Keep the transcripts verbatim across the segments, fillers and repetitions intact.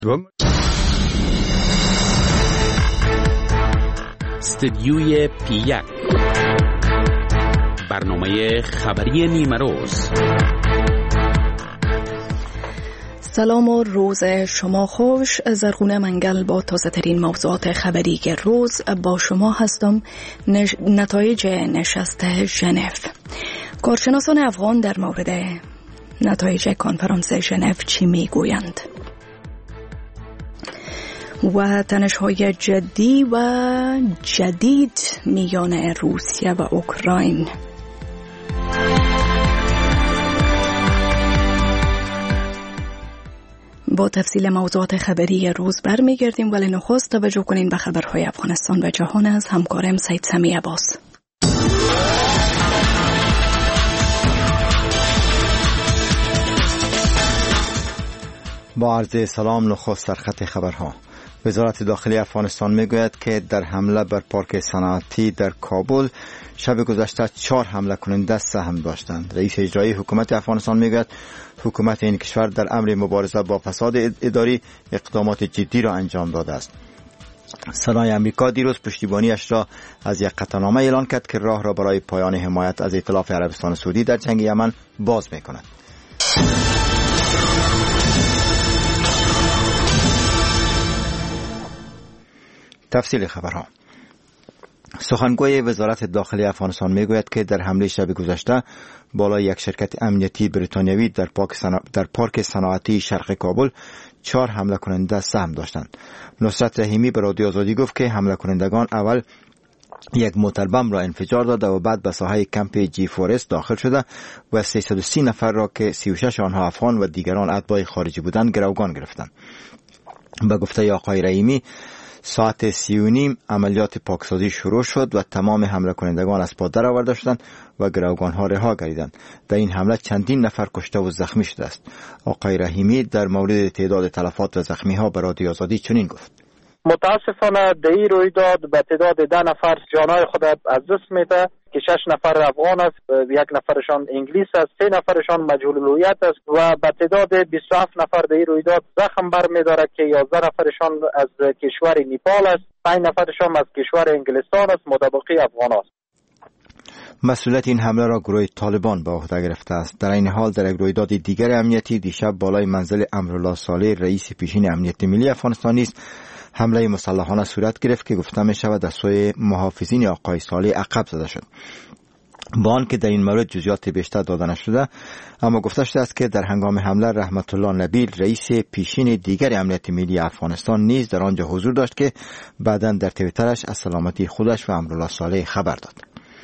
استدیوی پی یک، برنامه خبری نیمه روز. سلام و روز شما خوش. زرغونه منگل با تازه ترین موضوعات خبری که روز با شما هستم. نش... نتایج نشست ژنو. کارشناسان افغان در مورد نتایج کنفرانس ژنو چی میگویند؟ و تنش‌های جدی و جدید میان روسیه و اوکراین. با تفصیل موضوعات خبری روز برمیگردیم، ولی نخست توجه کنین به خبرهای افغانستان و جهان از همکارم سید سمی عباس. با عرض سلام، نخست در خط خبرها. وزارت داخلی افغانستان میگوید که در حمله بر پارک صنعتی در کابل شب گذشته چهار حمله کننده سهم داشتند. رئیس اجرایی حکومت افغانستان میگوید حکومت این کشور در امر مبارزه با فساد اداری اقدامات جدی را انجام داده است. سنای امریکا دیروز پشتیبانیش را از یک قطعنامه اعلان کرد که راه را برای پایان حمایت از ائتلاف عربستان سعودی در جنگ یمن باز میکند. تفصیل خبرها. سخنگوی وزارت داخلی افغانستان میگوید که در حمله شب گذشته بالای یک شرکت امنیتی بریتانیایی در پارک صنا... در پارک صنعتی شرق کابل چهار حمله کننده سهم داشتند. نصرت رحیمی به رادیو آزادی گفت که حمله کنندگان اول یک موتر بم را انفجار داده و بعد به ساحه کمپ جی فورست داخل شده و سیصد و سی نفر را که سی و شش آنها افغان و دیگران اتباع خارجی بودند گروگان گرفتند. به گفته آقای رحیمی ساعت سی و نیم عملیات پاکسازی شروع شد و تمام حمله کنندگان از پا در آورده شدند و گروگان ها رها گردیدند. در این حمله چندین نفر کشته و زخمی شده است. آقای رحیمی در مورد تعداد تلفات و زخمی ها به رادیو آزادی چنین گفت: متاسفانه در این رویداد به تعداد ده نفر جانهای خود از دست میده که شش نفر افغان است، یک نفرشان انگلیس است، سه نفرشان مجهول الهویت است و به تعداد بیست و هفت نفر در این رویداد زخم برمی‌دارد که یازده نفرشان از کشور نیپال است، پنج نفرشان از کشور انگلستان است، متبقی افغان است. مسئولیت این حمله را گروه طالبان به عهده گرفته است. در این حال در یک رویداد دیگر امنیتی دیشب بالای منزل امرالله صالح رئیس پیشین امنیت ملی افغانستان نیز حمله مسلحانه صورت گرفت که گفته می شود از سوی محافظین آقای صالح عقب زده شد. با آنکه در این مورد جزئیات بیشتر داده نشده، اما گفته شده است که در هنگام حمله رحمت الله نبیل رئیس پیشین دیگر امنیت ملی افغانستان نیز در آنجا حضور داشت که بعداً در توییترش از سلامتی خودش و امرالله صالح خبر داد.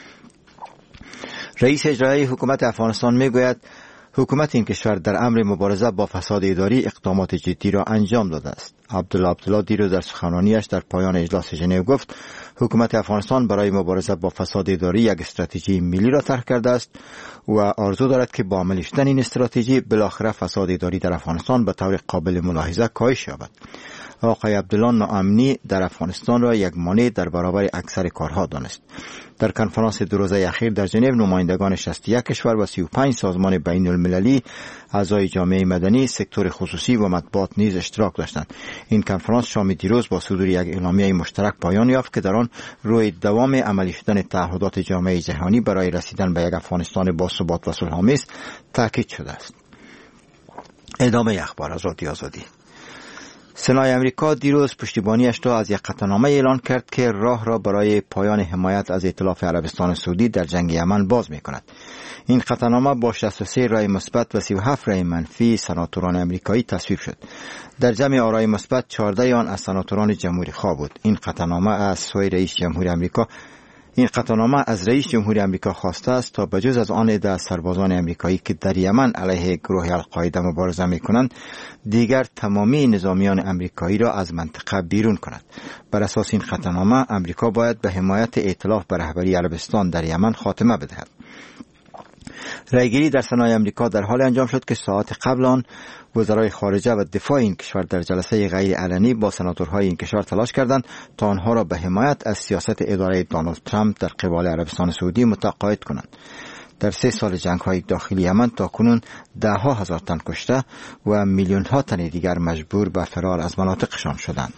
رئیس اجرایی حکومت افغانستان میگوید حکومت این کشور در امر مبارزه با فساد اداری اقدامات جدی را انجام داده است. عبدالله عبدالله دیروز در سخنرانیش در پایان اجلاس ژنو گفت حکومت افغانستان برای مبارزه با فساد اداری یک استراتژی ملی را طرح کرده است و آرزو دارد که با عملی شدن این استراتژی بالاخره فساد اداری در افغانستان به طور قابل ملاحظه کاهش یابد. آقای عبدالله ناامنی در افغانستان را یک مانع در برابر اکثر کارها دانست. در کنفرانس دو روزه اخیر در ژنو نمایندگان شصت و یک کشور و سی و پنج سازمان بین المللی، اعضای جامعه مدنی، سکتور خصوصی و مطبوعات نیز اشتراک داشتند. این کنفرانس شام دیروز با صدور یک اعلامیه مشترک پایان یافت که در آن روی دوام عملی شدن تعهدات جامعه جهانی برای رسیدن به یک افغانستان باثبات و صلح‌آمیز تاکید شده است. ادامه اخبار از رادیو آزادی. سنای امریکا دیروز پشتیبانیش را از یک قطعنامه اعلان کرد که راه را برای پایان حمایت از ائتلاف عربستان سعودی در جنگ یمن باز می کند. این قطعنامه با شصت و سه رای مثبت و سی و هفت رای منفی سناتوران امریکایی تصویب شد. در جمع آرای مثبت چهارده آن از سناتوران جمهوری خواه بود. این قطعنامه از سوی رئیس جمهوری آمریکا این قطعنامه از رئیس جمهوری آمریکا خواسته است تا بجز از آن عده از سربازان آمریکایی که در یمن علیه گروه القاعده مبارزه می‌کنند، دیگر تمامی نظامیان آمریکایی را از منطقه بیرون کند. بر اساس این قطعنامه آمریکا باید به حمایت ائتلاف به رهبری عربستان در یمن خاتمه بدهد. رایگیری در سنای امریکا در حال انجام شد که ساعت قبل آن وزرای خارجه و دفاع این کشور در جلسه غیر علنی با سناتورهای این کشور تلاش کردند تا آنها را به حمایت از سیاست اداره دونالد ترامپ در قبال عربستان سعودی متقاعد کنند. در سه سال جنگ های داخلی یمن تا کنون ده ها هزار تن کشته و میلیون ها تن دیگر مجبور به فرار از مناطقشان شدند.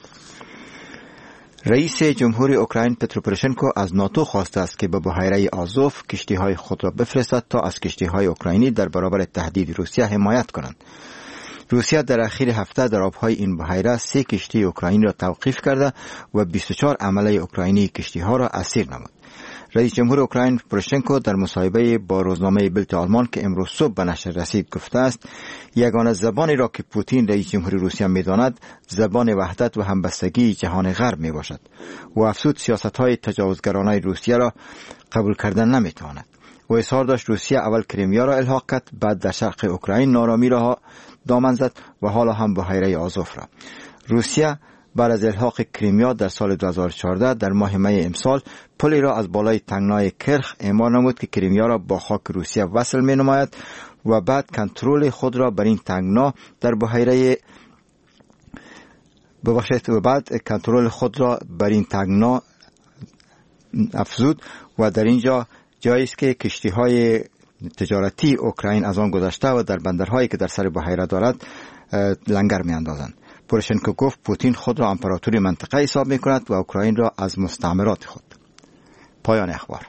رئیس جمهور اوکراین پترو پروشنکو از ناتو خواسته است که به بحیره آزوف کشتی های خود را بفرستد تا از کشتی های اوکراینی در برابر تهدید روسیه حمایت کنند. روسیه در اخیر هفته در آبهای این بحیره سه کشتی اوکراینی را توقیف کرده و بیست و چهار عمله اوکراینی کشتی ها را اسیر نمود. رئیس جمهور اوکراین پروشنکو در مصاحبه با روزنامه بلت آلمان که امروز صبح به نشر رسید گفته است یگانه زبانی را که پوتین رئیس جمهور روسیه می‌داند زبان وحدت و همبستگی جهان غرب میباشد و افزود سیاست‌های تجاوزگرانه روسیه را قبول کردن نمی‌تواند. و اظهار داشت روسیه اول کریمیا را الحاق کرد، بعد در شرق اوکراین نارامی را دامن زد و حالا هم بحیره آزوف را. روسیه بعد از الحاق کریمیا در سال دو هزار و چهارده در ماه می امسال پلی را از بالای تنگنای کرخ اعمار نمود که کریمیا را با خاک روسیه وصل می نماید و بعد کنترل خود را بر این تنگنا در بحیره ببخشید و بعد کنترل خود را بر این تنگنا افزود و در اینجا جایی است که کشتی های تجارتی اوکراین از آن گذشته و در بندرهایی که در سر بحیره دارد لنگر می اندازند. پروشنکو گفت پوتین خود را امپراتوری منطقه حساب می کند و اوکراین را از مستعمرات خود. پایان اخبار.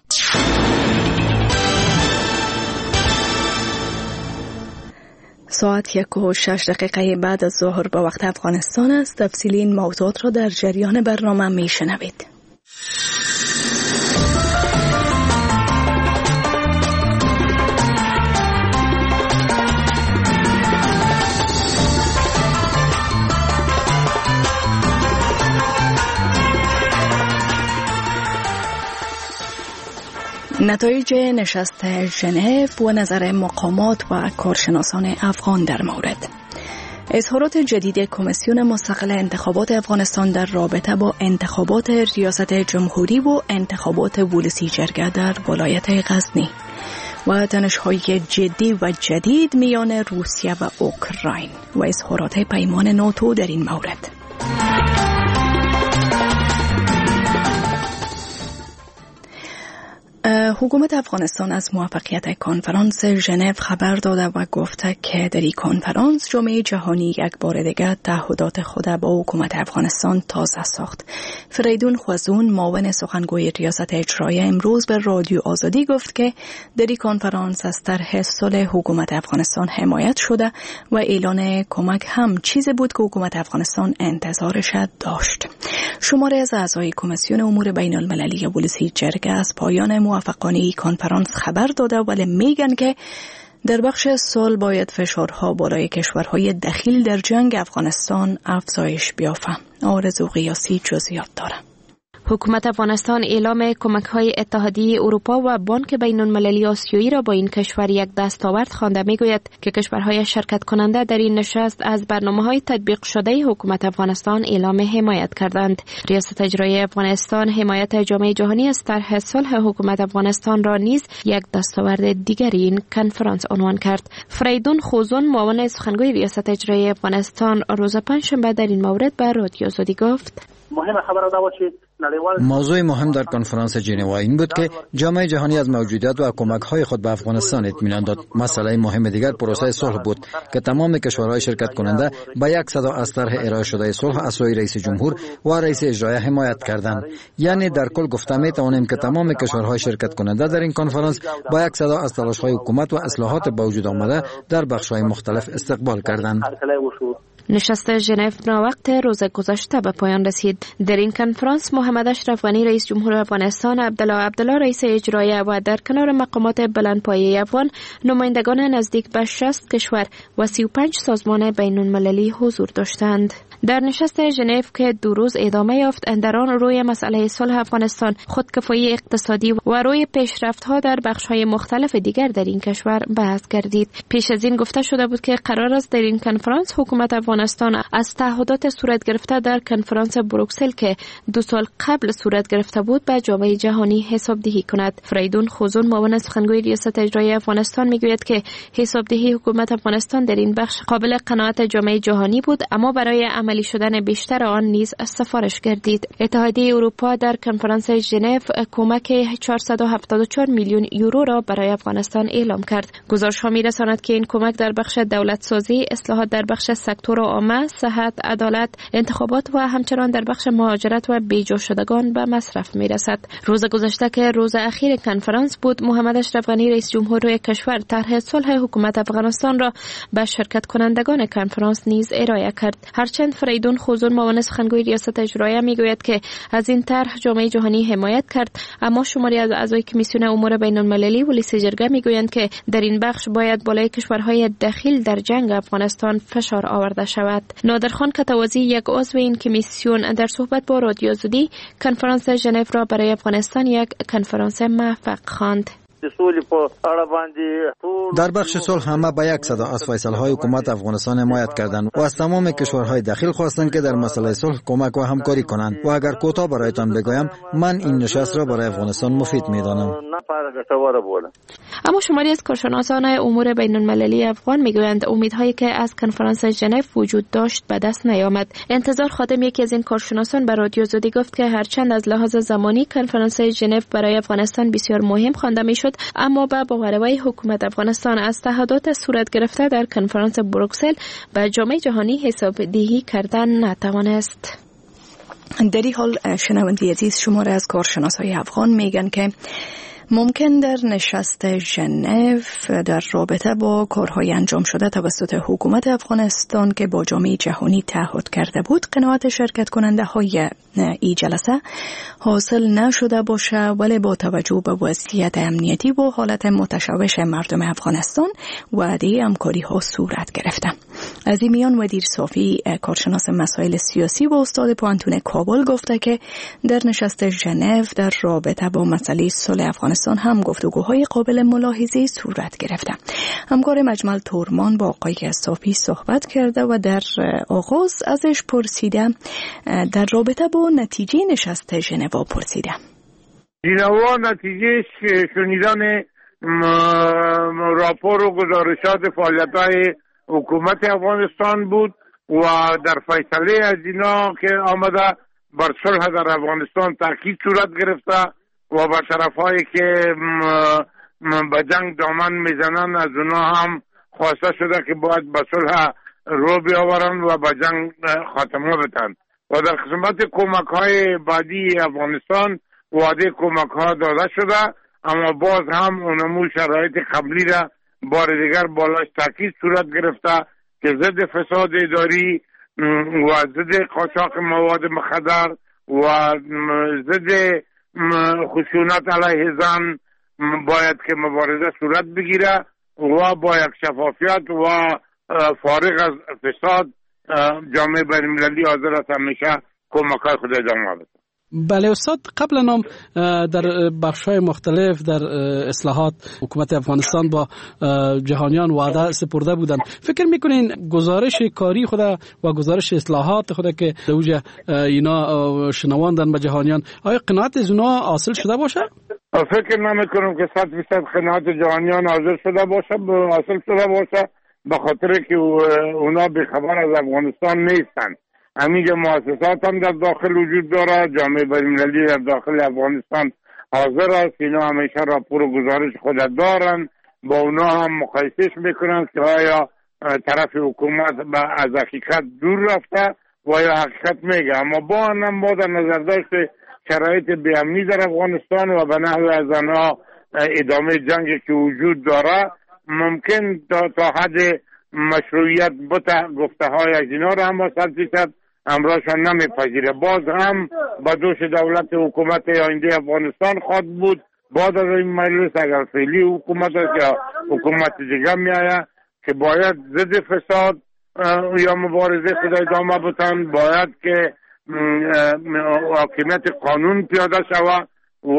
ساعت یک و شش دقیقه بعد از ظهر به وقت افغانستان است. تفصیلی این موضوعات را در جریان برنامه می شنوید. نتایج نشست ژنو و نظر مقامات و کارشناسان افغان در مورد اظهارات جدید کمیسیون مستقل انتخابات افغانستان در رابطه با انتخابات ریاست جمهوری و انتخابات ولسی جرگه در ولایت غزنی و تنش‌های جدی و جدید میان روسیه و اوکراین و اظهارات پیمان ناتو در این مورد. حکومت افغانستان از موفقیت کنفرانس ژنو خبر داده و گفته که در این کنفرانس جامعه جهانی یک بار دیگر تعهدات خود با حکومت افغانستان تازه ساخت. فریدون خوازون معاون سخنگوی ریاست اجرایی امروز به رادیو آزادی گفت که در این کنفرانس از طرح صلح حکومت افغانستان حمایت شده و اعلان کمک هم چیزی بود که حکومت افغانستان انتظارش داشت. شماره از اعضای کمیسیون امور بین المللی ولسی جرگه از پایان موفقانه کنفرانس خبر داده ولی میگن که در بخش صلح باید فشارها بالای کشورهای دخیل در جنگ افغانستان افزایش بیافته. آرزو قیاسی جزئیات داره. حکومت افغانستان اعلام کمک‌های اتحادیه اروپا و بانک بین‌المللی آسیایی را با این کشور یک دستاورد خوانده می‌گوید که کشورهای شرکت کننده در این نشست از برنامه‌های تطبیق شده حکومت افغانستان اعلام حمایت کردند. ریاست اجرایی افغانستان حمایت جامعه جهانی از طرح صلح حکومت افغانستان را نیز یک دستاورد دیگری این کنفرانس عنوان کرد. فریدون خوزون معاون سخنگوی ریاست اجرایی افغانستان روز پنجشنبه در این مورد به رادیو آزادی گفت: مهم خبر دا بود که موضوع مهم در کنفرانس ژنو این بود که جامعه جهانی از موجودیت و کمک‌های خود به افغانستان اطمینان داد. مسئله مهم دیگر پروسه صلح بود که تمام کشورهای شرکت کننده به یک صدا از طرح ارائه شده صلح از سوی رئیس جمهور و رئیس اجرایی حمایت کردند. یعنی در کل گفته می توانیم که تمام کشورهای شرکت کننده در این کنفرانس با یک صدا از تلاش‌های حکومت و اصلاحات به وجود آمده در بخش‌های مختلف استقبال کردند. نشست ژنو وقت روز گذشته به پایان رسید. در این کنفرانس محمد اشرف غنی رئیس جمهور افغانستان، عبدالله عبدالله رئیس اجرایی و در کنار مقامات بلندپایه افغان نمایندگان نزدیک به شصت کشور و سی و پنج سازمان بین المللی حضور داشتند. در نشست ژنو که دو روز ادامه یافت، در آن روی مسئله صلح افغانستان، خودکفایی اقتصادی و روی پیشرفت‌ها در بخش‌های مختلف دیگر در این کشور بحث گردید. پیش از این گفته شده بود که قرار است در این کنفرانس حکومت افغانستان از تعهدات صورت گرفته در کنفرانس بروکسل که دو سال قبل صورت گرفته بود به جامعه جهانی حسابدهی کند. فریدون خوزون معاون سخنگوی ریاست اجرایی افغانستان میگوید که حسابدهی حکومت افغانستان در این بخش قابل قناعت جامعه جهانی بود، اما برای عمل عملی شدن بیشتر آن نیز سفارش گردید. اتحادیه اروپا در کنفرانس ژنو کمک چهارصد و هفتاد و چهار میلیون یورو را برای افغانستان اعلام کرد. گزارش‌ها می‌رساند که این کمک در بخش دولت‌سازی، اصلاحات در بخش سکتور عامه، صحت، عدالت، انتخابات و همچنان در بخش مهاجرت و بیجا شدگان به مصرف می‌رسد. روز گذشته که روز اخیر کنفرانس بود، محمد اشرف غنی رئیس جمهور کشور طرح صلح حکومت افغانستان را به شرکت کنندگان کنفرانس نیز ارائه کرد. هرچند فریدون خوزون معاون سخنگوی ریاست اجرایه میگوید که از این طرح جامعه جهانی حمایت کرد، اما شماری از اعضای کمیسیون امور بین المللی و لیست جرگه میگویند که در این بخش باید بالای کشورهای دخیل در جنگ افغانستان فشار آورده شود. نادرخان کتوازی، یک عضو این کمیسیون، در صحبت با رادیو زودی کنفرانس ژنو را برای افغانستان یک کنفرانس موفق خواند. در بخش صلح همه به یک صدا از فیصله‌های حکومت افغانستان حمایت کردند و از تمام کشورهای داخل خواستند که در مسئله صلح کمک و همکاری کنند. و اگر کوتاه برایتان بگویم، من این نشست را برای افغانستان مفید می‌دانم. اما شماری از کارشناسان امور بین المللی افغان میگویند امیدهایی که از کنفرانس ژنو وجود داشت به دست نیامد. انتظار خادم، یکی از این کارشناسان، به رادیو زودی گفت که هرچند از لحاظ زمانی کنفرانس ژنو برای افغانستان بسیار مهم خوانده میشد، اما با باوری حکومت افغانستان از تعهدات صورت گرفته در کنفرانس بروکسل به جامعه جهانی حسابدهی کردن نتوانست. در این حال شنونده عزیز، شماره از کارشناسای افغان میگن که ممکن در نشست ژنو در رابطه با کارهای انجام شده توسط حکومت افغانستان که با جامعه جهانی تعهد کرده بود، قناعت شرکت کننده های این جلسه حاصل نشده باشه، ولی با توجه به وضعیت امنیتی و حالت متشوش مردم افغانستان وعده همکاری ها صورت گرفته. از این میان ودیر صافی، کارشناس مسائل سیاسی و استاد پوهنتون کابل، گفته که در نشست ژنو در رابطه با مسئله صلح افغانستان هم گفتگوهای قابل ملاحظه صورت گرفته. همکار مجمل تورمان با آقای صافی صحبت کرده و در آغاز ازش پرسیده در رابطه با نتیجه نشست ژنو پرسیده. ژنو نتیجه شنیدن راپور و گزارشات فعالیت‌های حکومت افغانستان بود و در فیصله از اینا که آمده بر صلح در افغانستان تاکید صورت گرفته و با طرفایی که به جنگ دامن میزنن از اونا هم خواسته شده که باید به صلح رو بیاورن و به جنگ خاتمه بدن و در قسمت کمک های بعدی افغانستان وعده کمک ها داده شده، اما باز هم اونمو شرایط قبلی را بار دیگر بالاش تاکید صورت گرفته که ضد فساد اداری و ضد قاچاق مواد مخدر و ضد خشونت علیه زن باید که مبارزه صورت بگیره و با یک شفافیت و فارغ از فساد جامعه بین المللی حاضر است همیشه کمک‌های خود ادامه بده. بله استاد، قبلا هم در بخش‌های مختلف در اصلاحات حکومت افغانستان با جهانیان وعده سپرده بودند. فکر میکنین گزارش کاری خود و گزارش اصلاحات خود که دوجه اینا شنواندن به جهانیان، آیا قناعت از اونا حاصل شده باشه؟ فکر نمیکنم که صد درصد قناعت جهانیان حاصل شده باشه حاصل شده باشه به خاطر که اونا بیخبر از افغانستان نیستند. همینجا مؤسسات هم در داخل وجود داره، جامعه بین‌المللی در داخل افغانستان حاضر است، اینا همیشه راپور و گزارش خود دارن، با اونا هم مقایسش میکنن که آیا طرف حکومت از حقیقت دور رفته و یا حقیقت میگه. اما با هم با در نظر داشت شرایط بی‌امنی در افغانستان و به نحو از آنها ادامه جنگی که وجود داره ممکن تا, تا حد مشروعیت بتا گفته های از اینا را هم با صد فیصد امراشان نمیپذیره. باز هم با دوش دولت حکومت آینده افغانستان خواهد بود بعد از این مجلس اگر فعلی حکومت است یا حکومت دیگه میآید که باید ضد فساد یا مبارزه خود ادامه بدن، باید که حاکمیت قانون پیاده شود و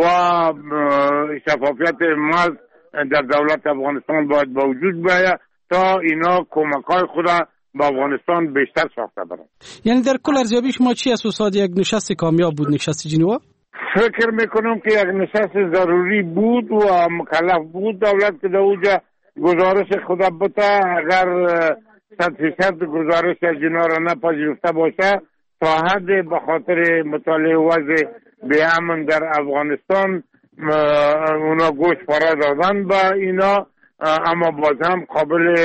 شفافیت محض در دولت افغانستان باید با وجود بیاید تا اینا کمک‌های خود با افغانستان بیشتر ساخته برند. یعنی در کل ارزیابی شما چی است استاد؟ یک نشست کامیاب بود نشست ژنو؟ فکر میکنم که یک نشست ضروری بود و مکلف بود دولت که در اونجا گزارش خود بده. اگر صد فیصد گزارش از اینا را نپذیرفته باشه تا حد به خاطر مطالعه وضع بی‌امن در افغانستان اونا گوش پاره دادن به اینا، اما باز هم قابل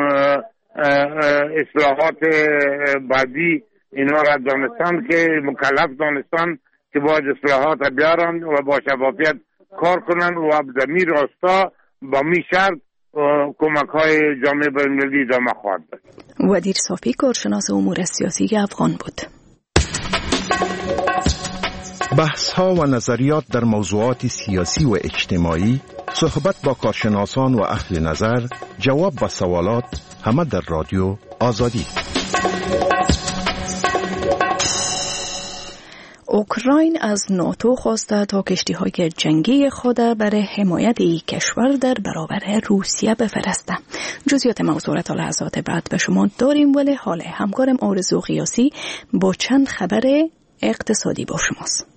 اصلاحات بعدی اینا را دانستن که مکلف دانستن که باید اصلاحات بیارن و با شفافیت کار کنن و زمین راستا با می شرط کمک های جامعه بین‌المللی ادامه خواهد داشت. ودیر صافی کارشناس امور سیاسی افغان بود. بحث ها و نظریات در موضوعات سیاسی و اجتماعی، صحبت با کارشناسان و اهل نظر، جواب به سوالات، همه در رادیو آزادی. اوکراین از ناتو خواسته تا کشتی‌های جنگی خود برای حمایت این کشور در برابر روسیه بفرسته. جزئیات موضوع را تا لحظات بعد به شما داریم، ولی حال همکارم آرزو قیاسی با چند خبر اقتصادی با شماست.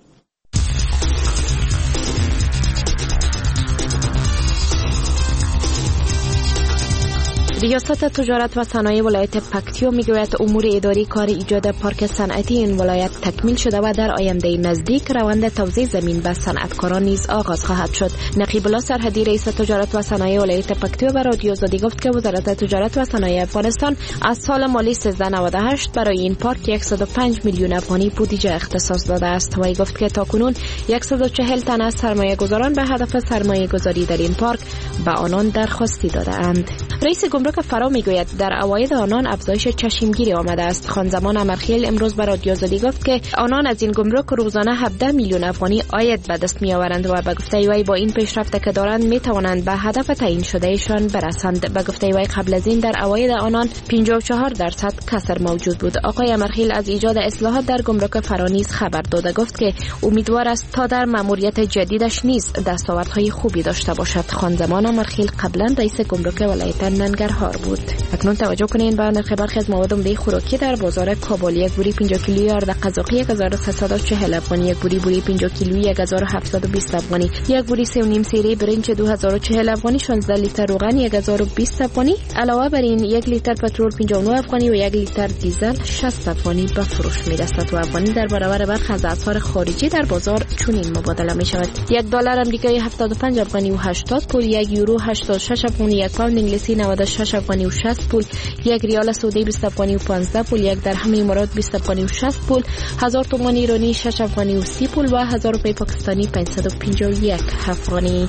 ریاست تجارت و صنایع ولایت پکتیو میگوید امور اداری کار ایجاد پارک صنعتی این ولایت تکمیل شده و در آینده نزدیک روند توزیع زمین به صنعتکاران نیز آغاز خواهد شد. نقیب الله سرحدی رئیس تجارت و صنایع ولایت پکتیو به رادیو آزادی گفت که وزارت تجارت و صنایع افغانستان از سال مالی سیزده نود و هشت برای این پارک صد و پنج میلیون افغانی بودجه اختصاص داده است. و گفت که تاکنون صد و چهل تن از سرمایه‌گذاران به هدف سرمایه‌گذاری در این پارک به آنان درخواستی داده اند. رئیس گمرک فرا میگوید در اواید آنان افزایش چشمگیری آمده است. خانزمان امرخیل امروز به رادیو آزادی گفت که آنان از این گمرک روزانه هفده میلیون افغانی عاید به دست می آورند و به گفته وی با این پیشرفت که دارند می توانند به هدف تعیین شدهشان برسند. به گفته وی قبل از این در اواید آنان پنجاه و چهار درصد کسر موجود بود. آقای امرخیل از ایجاد اصلاحات در گمرک فرا نیز خبر داده گفت که امیدوار است تا در ماموریت جدیدش نیز دستاوردهای خوبی داشته باشد. خانزمان امرخیل قبلا رئیس گمرک ولایت ننگرهار بود. اکنون توجه کنین به نرخ برخی از مواد عمده خوراکی در بازار کابل. یک بوری پنجاه کیلویی آرد قزاقی یک هزار و سیصد و چهل افغانی، یک بوری بوری پنجاه کیلویی یک هزار و هفتصد و بیست افغانی، یک بوری سه و نیم سیره برنج دو هزار و چهل افغانی، شانزده لیتر روغن یک هزار و بیست افغانی. علاوه بر این یک لیتر پترول پنجاه و نه افغانی و یک لیتر دیزل شصت افغانی به فروش میرسد. و افغانی در برابر برخی از اسعار خارجی در بازار چنین مبادله می شود: یک دلار آمریکایی هفتاد و پنج افغانی و هشتاد پول، یک یورو هشتاد و شش افغانی، یک پوند انگلیسی نود و شش افغانی و شصت پول، یک ریال سعودی بیست افغانی و پانزده پول، یک درهم امارات بیست افغانی و شصت پول، هزار تومان ایرانی شش افغانی و سی پول و هزار روپیه پاکستانی پانصد و پنجاه و یک افغانی.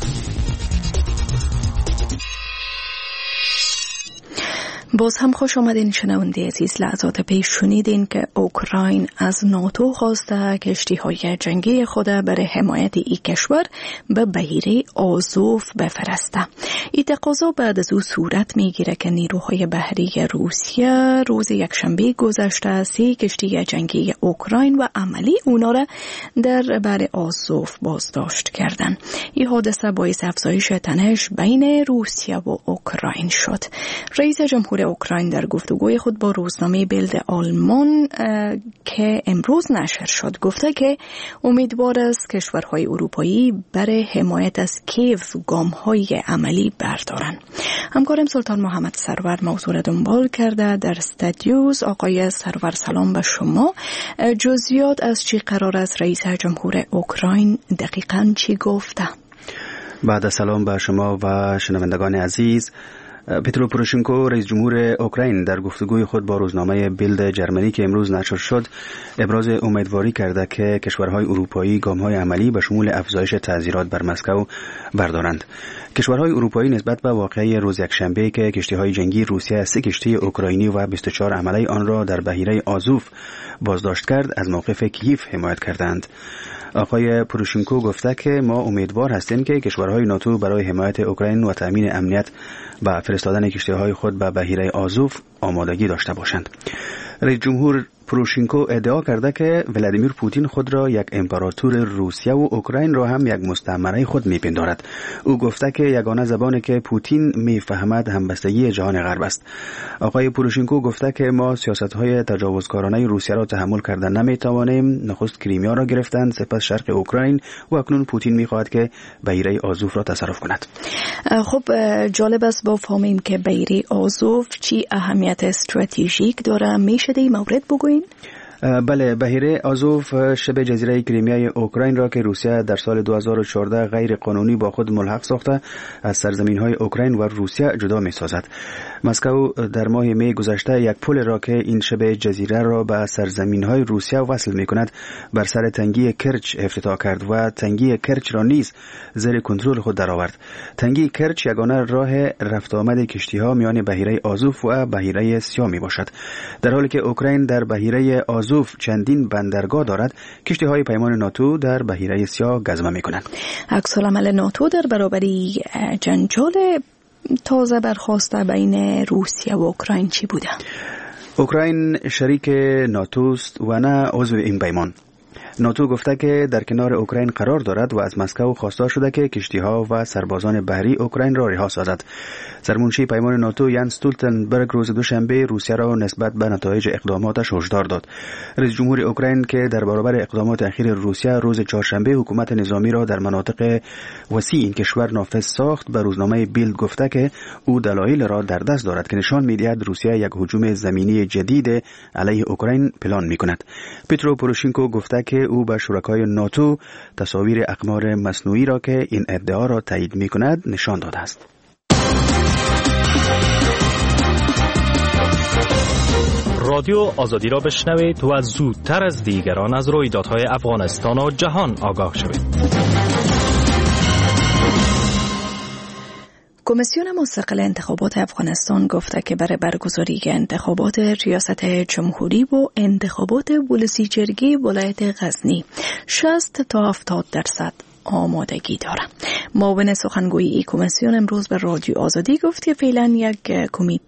باز هم خوش آمدین شنونده عزیز. لحظات پیش شنیدین که اوکراین از ناتو خواسته کشتی‌های جنگی خود برای حمایت این کشور به بحیره آزوف بفرسته. این تقاضا بعد از او صورت میگیره که نیروهای بحری روسیه روز یکشنبه گذشته سه کشتی جنگی اوکراین و عملی اونا را در بر آزوف بازداشت کردن. این حادثه باعث افزایش تنش بین روسیه و اوکراین شد. رئیس جمهور اوکراین در گفتگوی خود با روزنامه بیلد آلمان که امروز نشر شد گفته که امیدوار است کشورهای اروپایی برای حمایت از کیف گام‌های عملی بردارند. همکارم سلطان محمد سرور موضوع را دنبال کرده در استودیوز. آقای سرور سلام به شما. جزئیات از چی قرار است رئیس جمهور اوکراین دقیقاً چی گفته؟ بعد از سلام به شما و شنوندگان عزیز، پترو پوروشنکو رئیس جمهور اوکراین در گفتگوی خود با روزنامه بیلد جرمنی که امروز نشر شد ابراز امیدواری کرده که کشورهای اروپایی گام‌های عملی به شمول افزایش تعزیرات بر مسکو بردارند. کشورهای اروپایی نسبت به واقعه روز یکشنبه که کشتی‌های جنگی روسیه سه کشتی اوکراینی و بیست و چهار عمله آن را در بحیره آزوف بازداشت کرد از موقف کیف حمایت کردند. آقای پوروشنکو گفته که ما امیدوار هستیم که کشورهای ناتو برای حمایت اوکراین و تامین امنیت و فرستادن کشتی‌های خود به بحیره آزوف آمادگی داشته باشند. رئیس جمهور پروشینکو ادعا کرده که ولادیمیر پوتین خود را یک امپراتور روسیه و اوکراین را هم یک مستعمره خود میپندارد. او گفته که یگانه زبانی که پوتین میفهمد همبستگی جهان غرب است. آقای پروشینکو گفته که ما سیاست‌های تجاوزکارانه روسیه را تحمل کرده نمیتوانیم. نخست کریمیا را گرفتند، سپس شرق اوکراین و اکنون پوتین میخواهد که بحیره آزوف را تصرف کند. خب جالب است بفهمیم که بحیره آزوف چی اهمیت استراتژیک داره. میشه این مورد بگوین؟ بله، بحیره آزوف شبه جزیره کریمیای اوکراین را که روسیه در سال دو هزار و چهارده غیر قانونی با خود ملحق ساخته از سرزمین‌های اوکراین و روسیه جدا می‌سازد. مسکو در ماه می گذشته یک پل را که این شبه جزیره را به سرزمین‌های روسیه وصل می‌کند بر سر تنگی کرچ افتتاح کرد و تنگی کرچ را نیز زیر کنترل خود درآورد. تنگی کرچ یگانه راه رفت آمد کشتی‌ها میان بحیره آزوف و بحیره سیا میباشد. در حالی که اوکراین در بحیره آزوف چندین بندرگاه دارد، کشتی‌های پیمان ناتو در بحیره سیا گزمه می‌کنند. عکس‌العمل ناتو در برابری جنجال تازه برخاسته بین روسیه و اوکراین چی بوده؟ اوکراین شریک ناتوست و نه عضو این پیمان. ناتو گفته که در کنار اوکراین قرار دارد و از مسکو خواسته شده که کشتی‌ها و سربازان بحری اوکراین را رها سازد. سرمنشی پیمان ناتو یانس استولتنبرگ روز دوشنبه روسیه را نسبت به نتایج اقداماتش هشدار داد. رئیس جمهور اوکراین که در برابر اقدامات اخیر روسیه روز چهارشنبه حکومت نظامی را در مناطق وسیع این کشور نافذ ساخت، به روزنامه بیلد گفته که او دلایل را در دست دارد که نشان می‌دهد روسیه یک هجوم زمینی جدید علیه اوکراین پلان می‌کند. پترو پوروشینکو گفته که او به شرکای ناتو تصاویر اقمار مصنوعی را که این ادعا را تایید می‌کند نشان داده است. رادیو آزادی را بشنوید و زودتر از دیگران از رویدادهای افغانستان و جهان آگاه شوید. کمیسیون مستقل انتخابات افغانستان گفته که برای برگزاری انتخابات ریاست جمهوری و انتخابات ولسی جرگه ولایت غزنی شصت تا هفتاد درصد آمادگی داره. معاون سخنگوی این کمیسیون امروز به رادیو آزادی گفت که فعلا یک کمیته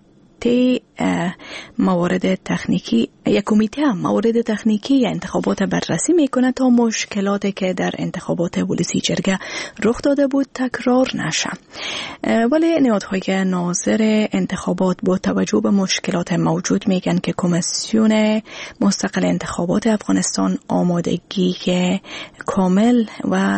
موارد تکنیکی یک کمیته موارد تکنیکی انتخابات بررسی میکنه تا مشکلاتی که در انتخابات ولسی جرگه رخ داده بود تکرار نشه. ولی نهادهای ناظر انتخابات با توجه به مشکلات موجود میگن که کمیسیون مستقل انتخابات افغانستان آمادگی کامل و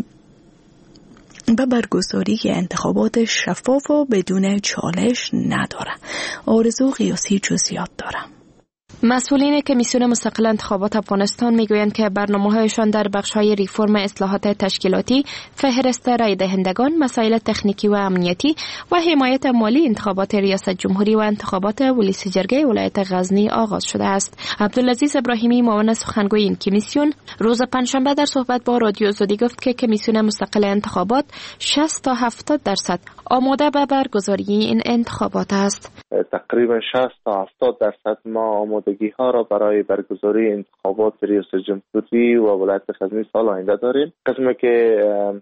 به برگزاری انتخابات شفاف و بدون چالش نداره. آرزو قیاسی جزئیات داره. مسئولین کمیسیون مستقل انتخابات افغانستان میگویند که برنامه‌هایشان در بخش‌های ریفرم اصلاحات تشکیلاتی، فهرست رای دهندگان، مسائل تکنیکی و امنیتی و حمایت مالی انتخابات ریاست جمهوری و انتخابات ولسی جرگه ولایت غزنی آغاز شده است. عبدالعزیز ابراهیمی معاون سخنگوی این کمیسیون روز پنجشنبه در صحبت با رادیو آزادی گفت که کمیسیون مستقل انتخابات شصت تا هفتاد درصد آماده به برگزاری این انتخابات است. تقریبا شصت تا هفتاد درصد ما آمادگی ها را برای برگزاری انتخابات ریاست جمهوری و ولایت غزنی سال آینده داریم. قسمی که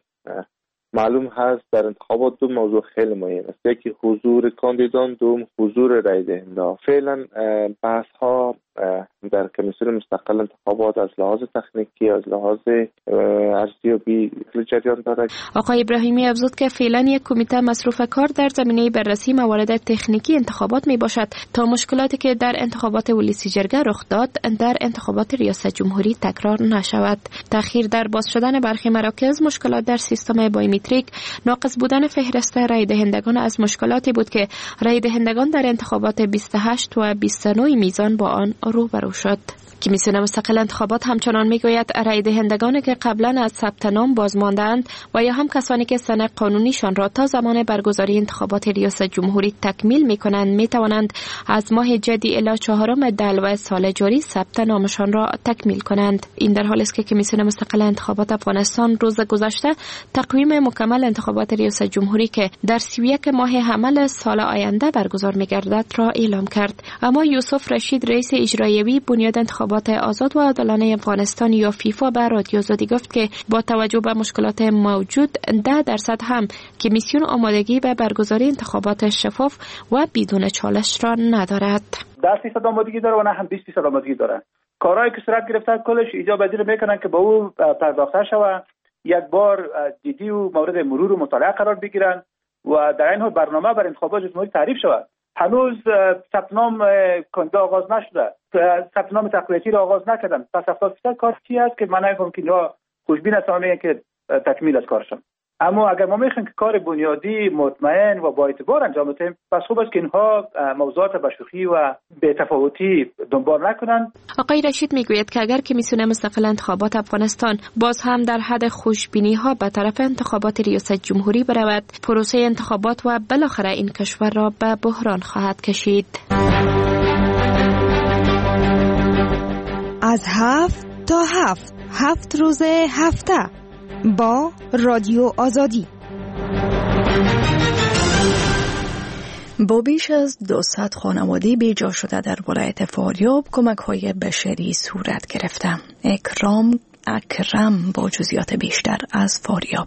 معلوم هست در انتخابات دو موضوع خیلی مهم است. یکی حضور کاندیدان، دوم حضور رای دهنده. فعلا بحث ها در کمیسیون مستقل انتخابات از لحاظ تکنیکی، از لحاظ ارزیابی جریان دارد. آقای ابراهیمی افزود که فعلا یک کمیته مصروف کار در زمینه بررسی موارد تکنیکی انتخابات می باشد تا مشکلاتی که در انتخابات ولسی جرگه رخ داد در انتخابات ریاست جمهوری تکرار نشود. تأخیر در باز شدن برخی مراکز، مشکلات در سیستم بایومتریک، ناقص بودن فهرست رای دهندگان از مشکلاتی بود که رای دهندگان در انتخابات بیست و هشت و بیست و نه میزان با آن روبرو شد. کمیسیون مستقل انتخابات همچنان میگوید رای دهندگانی که قبلا از ثبت نام باز ماندند و یا هم کسانی که سن قانونیشان را تا زمان برگزاری انتخابات ریاست جمهوری تکمیل میکنند میتوانند از ماه جدی الی چهارم دلو سال جاری ثبت نامشان را تکمیل کنند. این در حالی است که کمیسیون مستقل انتخابات افغانستان روز گذشته تقویم مکمل انتخابات ریاست جمهوری که در سی و یک ماه حمل سال آینده برگزار میگردد را اعلام کرد. اما یوسف رشید رئیس اجرایی بنیاد انتخابات آزاد و عادلانه افغانستان یا فیفا به رادیو آزادی گفت که با توجه به مشکلات موجود ده درصد هم کمیسیون آمادگی به برگزاری انتخابات شفاف و بدون چالش را ندارد. ده فیصد آمادگی داره و نه هم بیست فیصد آمادگی داره. کارهایی که صورت گرفته کلش ایجاب پذیر میکنن که به او پرداخته شود، یک بار جدی و مورد مرور و مطالعه قرار بگیرن و در این حال برنامه برای انتخابات جمهوری تعریف شود. هنوز ثبت نام کاندیدا آغاز نشده، ثبت نام تقویتی را آغاز نکردن. پس هفتاد درصد کار چی است که من نمی‌فهمم که اینا خوشبین هستن میگن که تکمیل از کارشون. اما اگر ما میخوایم که کار بنیادی مطمئن و با اعتبار انجام بدیم، پس خوب است که اینها موضوعات بشوخی و بی‌تفاوتی دنبال نکنند. آقای رشید میگوید که اگر کمیسیون مستقل انتخابات افغانستان باز هم در حد خوشبینی ها به طرف انتخابات ریاست جمهوری برود، پروسه انتخابات و بالاخره این کشور را به بحران خواهد کشید. از هفت تا هفت هفت روز هفته با رادیو آزادی. با بیش از دوصد خانواده بیجا شده در ولایت فاریاب کمک‌های بشری صورت گرفته. اکرام اکرم با جزئیات بیشتر از فاریاب.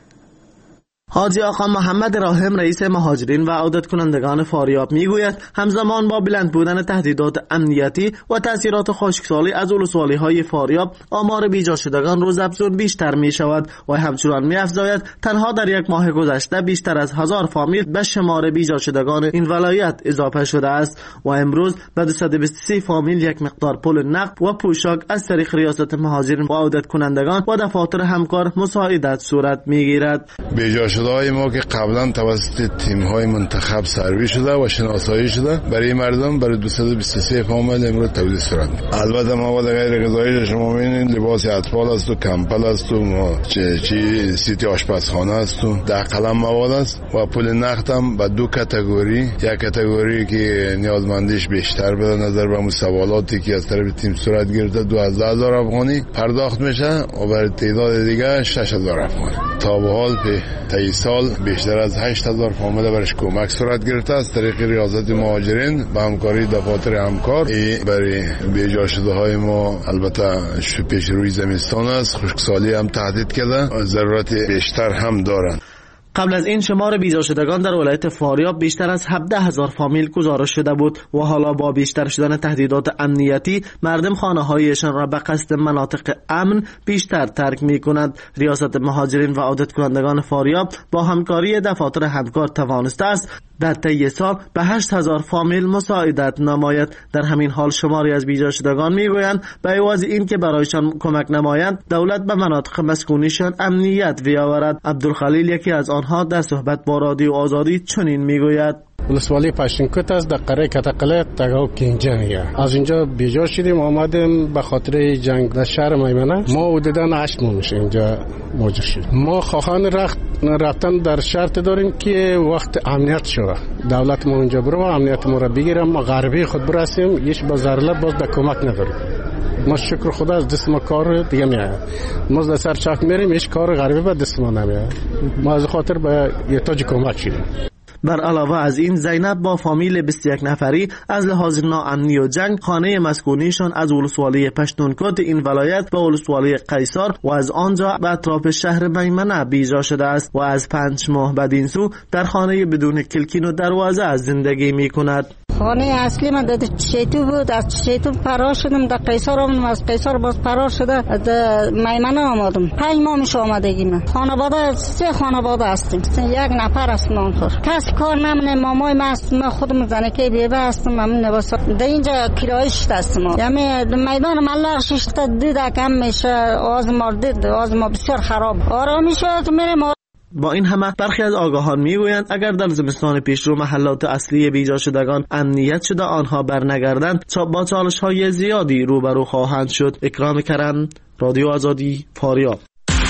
حاجی آقا محمد راحم رئیس مهاجرین و عودت کنندگان فاریاب میگوید همزمان با بلند بودن تهدیدات امنیتی و تاثیرات خشکسالی از ولسوالی های فاریاب آمار بیجا شدگان روز افزون بیشتر می شود و همچنان می افزاید تنها در یک ماه گذشته بیشتر از هزار فامیل به شمار بیجا شدگان این ولایت اضافه شده است و امروز به دویست و بیست و سه فامیل یک مقدار پول نقد و پوشاک از طریق ریاست مهاجرین و عودت کنندگان و دفاتر همکار مساعدت صورت می گیرد. شده‌های ما که قبلا توسط تیم‌های منتخب سروی شده و شناسایی شده برای مردم برای دویست و بیست و سه فامیل امروز تولید صورت. البته مواد غیر غذایی شما می‌بینید لباس اطفال است و کمپل است و چی چی سیتی آشپزخانه است و ده قلم مواد است و پول نقد هم به دو کاتگوری، یک کاتگوری که نیازمندیش بیشتر به نظر به سوالاتی که از طرف تیم صورت گرفته دوازده هزار افغانی پرداخت میشه و برای تعداد دیگه شش هزار افغانی. تا به حال به ای سال بیشتر از هشت هزار فامیل برش کمک صورت گرفته است طریق ریاست مهاجرین با همکاری دفاتر همکار. ای برای بیجا شده های ما البته پیش روی زمستان است، خشکسالی هم تهدید کرده، ضرورت بیشتر هم دارند. قبل از این شمار بیجا شدگان در ولایت فاریاب بیشتر از هفده هزار فامیل گزارش شده بود و حالا با بیشتر شدن تهدیدات امنیتی مردم خانه هایشان را به قصد مناطق امن بیشتر ترک می کند. ریاست مهاجرین و عودت کنندگان فاریاب با همکاری دفاتر همکار توانسته است در طی سال به هشت هزار فامیل مساعدت نماید. در همین حال شماری از بیجا شدگان میگویند به عوض این که برایشان کمک نمایند دولت به مناطق مسکونیشان امنیت بیاورد. عبدالخلیل یکی از آنها در صحبت با رادیو آزادی چنین میگوید: ولسوالی پشتینکوت است در قره کتقله تگاو کینجانیه. از اینجا بیجا شدیم آمدیم به خاطر جنگ در شهر میمنه. ما حدوداً هشت ماه میشه اینجا موجود شد. ما خواهان رخت رفتن در شرط داریم که وقت امنیت شوه دولت ما اونجا برو و امنیت ما را بگیرم، ما غربی خود برسیم، هیچ با ضرورت باز به کمک نداریم. ما شکر خدا از دست ما کار دیگه میاد. ما در سر چاک میریم هیچ کار غربی به دست ما نمیاد. ما از خاطر به یتاج کمک شدیم. بر علاوه از این زینب با فامیل بیست و یک نفری از لحاظ ناامنی و جنگ خانه مسکونیشان از ولسوالی پشتونکوت این ولایت به ولسوالی قیصر و از آنجا به اطراف شهر میمنه بیجا شده است و از پنج ماه بدین سو در خانه بدون کلکین و دروازه از زندگی می کند. خانه اصلی من در شیطو بود، از شیطو فرار شدم، در قیصر آمدم، از قیصر باز فرار شده در میمنه آمدم. پنج ماه میشه آمدگی من. خانواده سه خانواده هستیم، یک نفر است نانخور. کس کار نمونه. مامای من است، من خودم زنکه بیبه هستم، من نواسا در اینجا کرایه شده هستم. یعنی میدان ملق ششتا دیده کم میشه، آز ما دید، آز ما بسیار خراب. آرامی شد میریم. با این همه برخی از آگاهان میگویند اگر در زمستان پیشرو محلات اصلی بیجا شدگان امنیت شده آنها برنگردند با چالش های زیادی روبرو خواهند شد. اکرام کرم، رادیو آزادی، فاریاب.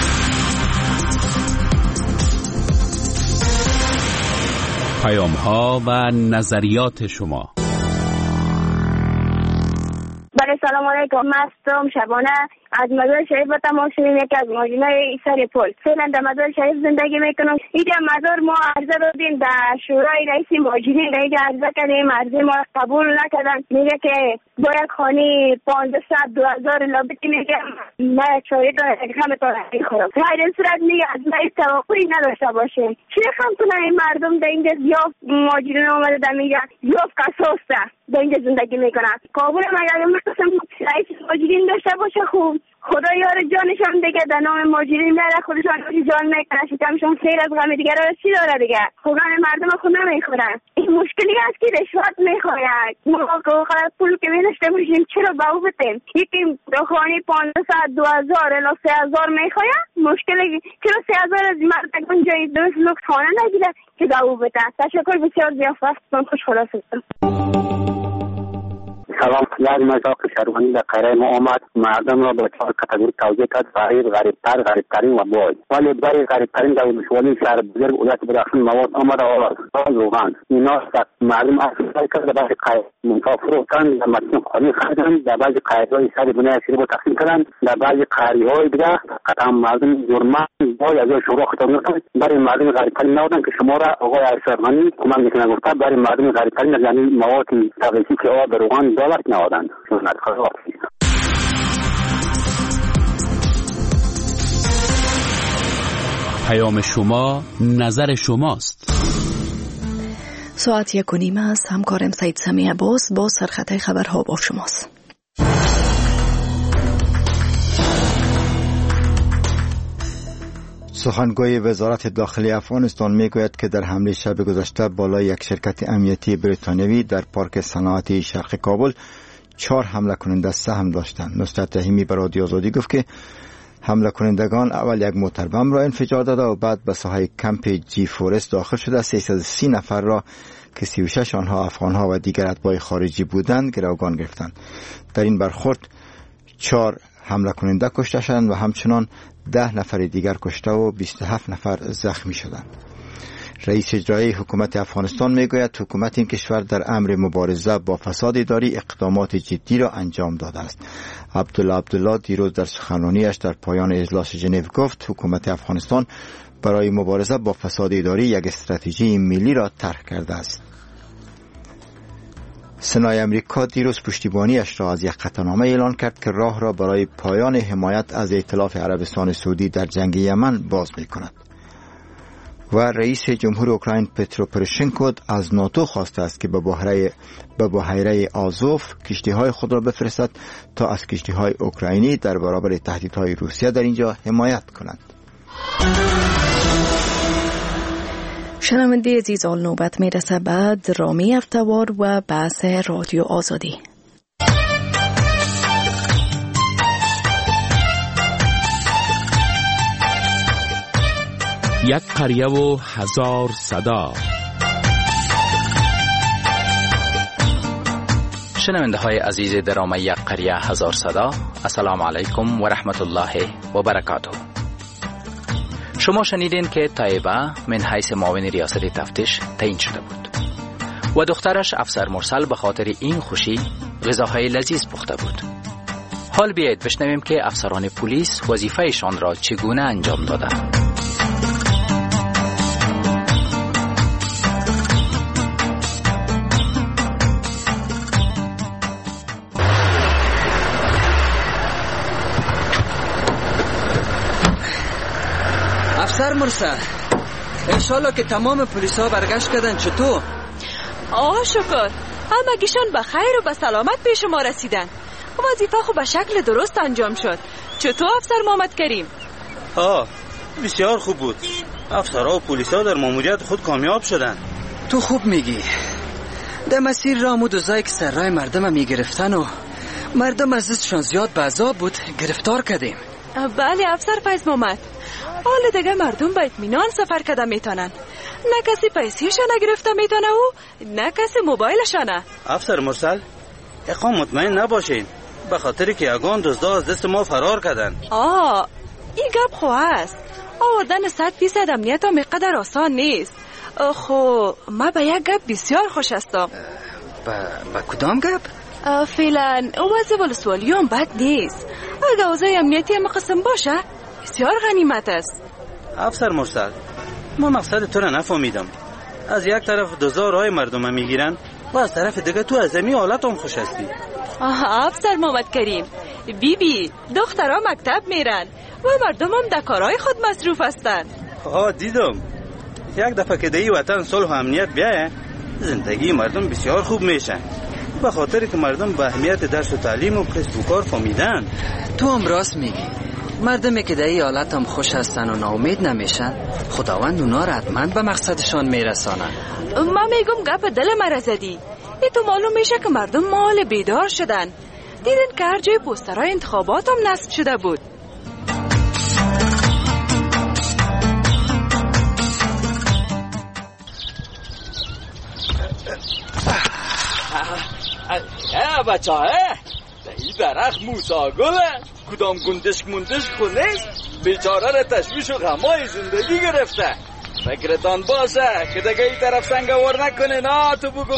پیام ها و نظریات شما. بله سلام علیکم، من هستم شبانه از مزار شریف و تمام شدیم، یکی از مهاجرین سر پل. فعلا در مزار شریف زندگی میکنم. اینجا مزار ما عرضه دادیم در شورای رئیس مهاجرین، اینجا عرضه کردیم، عرضه ما قبول نکردن. میگه که با یک خانه پانصد دو هزار لابتی میگه من چایی تا همه تا میخورم. در این صورت میگه از من توقعی نداشته باشیم. چه خم کنن این مردم در اینجا یا مهاجرین آمده در میگه یا قصاصه در اینجا زندگی میکنن. کابل هم اگر مثلا رئیس ماجرین داشته باشه خوب خدا یار جانشان دیگه، در نام ماجرین میره خودشان جان میکنن، شکمشون خیر از غم دیگه را چی داره دیگه. خدا مردم خود نمیخورن. این مشکلی است که رشوت میخواید. ما که پول که میداشته باشیم چرا به او بتیم؟ یکی روحانی پانصد دو هزار الا سه هزار میخواید. مشکلی چرا سه هزار از مردگان جای دوست لوکس خانه نگیره که به او بته. تشکر بسیار زیافت من خوش خلاص هستم. سلام. یک مذاق شهروانی در قره ما آمد، مردم را به چهار کاتگوری توزیع کرد: فقیر، غریبتر، غریبترین و باج. ولی برای غریبترین در ولسوالی شهر بزرگ ولایت بدخشان مواد آمد آورد روغن اینا مردم افزایش کرد. در بعضی قایق منطقه فروختن، در متن خانه خریدن، در بعضی قایق‌های سر بنای سری با تقسیم کردن، در بعضی قریه‌های دیگه قطعا مردم جرمان باج از شورا خطاب می‌کنند. برای مردم غریبترین نبودن که شما را آقای اشرفانی کمک می‌کنه گفت برای مردم غریبترین یعنی مواد تغذیه‌ای که آب روغن دولت نوادن. پیام شما نظر شماست. ساعت یک و نیم است. همکارم سید سمیع عباس با سرخط خبرها با شماست. سخنگوی وزارت داخلی افغانستان میگوید که در حمله شب گذشته بالای یک شرکت امنیتی بریتانیایی در پارک صنعتی شرق کابل چهار حمله کننده سهم داشتند. نصرت رحیمی به رادیو آزادی گفت که حمله کنندگان اول یک موتر بم را انفجار داده و بعد به ساحه کمپ جی فورست داخل شده سیصد و سی نفر را که سی و شش آنها افغانها و دیگر اتباع خارجی بودند گروگان گرفتند. در این برخورد چهار حمله کننده کشته شدند و همچنان ده نفر دیگر کشته و بیست و هفت نفر زخمی شدند. رئیس اجرایی حکومت افغانستان میگوید حکومت این کشور در امر مبارزه با فساد اداری اقدامات جدی را انجام داده است. عبدالله عبدالله دیروز در سخنرانیش در پایان اجلاس ژنو گفت حکومت افغانستان برای مبارزه با فساد اداری یک استراتژی ملی را طرح کرده است. سنای امریکا دیروز پشتیبانیش را از یک قطعنامه اعلان کرد که راه را برای پایان حمایت از ائتلاف عربستان سعودی در جنگ یمن باز می‌کند. و رئیس جمهور اوکراین پترو پروشنکو از ناتو خواسته است که به بحیره به بحیره آزوف کشتی‌های خود را بفرستد تا از کشتی‌های اوکراینی در برابر تهدیدهای روسیه در اینجا حمایت کنند. شنونده عزیز، آل نوبت میرسه بعد رامی افتوار و بحث رادیو آزادی. یک قریه و هزار صدا. شنونده های عزیز درام یک قریه هزار صدا، السلام علیکم و رحمت الله و برکاته. شما شنیدین که طیبه من حیث معاون ریاست تفتیش تعیین شده بود و دخترش افسر مرسل به خاطر این خوشی غذاهای لذیذ پخته بود. حال بیایید بشنویم که افسران پلیس وظیفه‌شان را چگونه انجام دادند. افسر مرسل، انشالله که تمام پلیس ها برگشت کردن. چطور؟ آه شکر، همگیشان به خیر و به سلامت پیش ما رسیدن. وظیفه خو به شکل درست انجام شد. چطور افسر محمد کریم؟ آه بسیار خوب بود. افسرها و پلیس ها در ماموریت خود کامیاب شدن. تو خوب میگی. در مسیر راه و دوزایی که سر راه مردم می گرفتن و مردم از دستشان زیاد به عذاب بود گرفتار کردیم. بله افسر فیض محمد، حال دیگه مردم به اطمینان سفر کده میتونن. نه کسی پیسیشو نگرفته میتونه و نه کسی موبایلشانه. افسر مرسل، اقام مطمئن نباشین به خاطر که یگان دزدا از دست ما فرار کردن. آه این گپ خو هست. آوردن صد فیصد امنیت هم قدر آسان نیست. خو ما به یک گپ بسیار خوش هستم. با کدام گپ؟ فعلا وضع ولسوالی هم بد نیست. اگه اوضاع امنیتی هم قسم باشه بسیار غنیمت است. افسر مرسل، ما مقصد تو را نفهمیدم. از یک طرف دزدا راه مردم میگیرن و از طرف دیگه تو از زمین حالت هم خوش هستی. افسر محمد کریم، بی بی دخترها مکتب میرن و مردم هم در کارهای خود مصروف هستن. آه دیدم. یک دفعه که در این وطن صلح و امنیت بیایه زندگی مردم بسیار خوب میشه. به خاطر که مردم به اهمیت درس و تعلیم و کسب و کار فهمیدن. تو هم راست میگی. مردمی که در این حالت هم خوش هستن و ناامید نمیشن، خداوند اونا را حتما به مقصدشان میرسانن. من میگم گپ دل مرا زدی. ای تو معلوم میشه که مردم مال بیدار شدن. دیدن که هر جای پوسترهای انتخابات هم نصب شده بود. اه بچه ها، این درخت موسا گله کدام گندشک مندشک خونست، بیچاره را تشویش و غمای زندگی گرفته. فکرتان باشه که دیگه این طرف سنگوار نکنه. نه تو بگو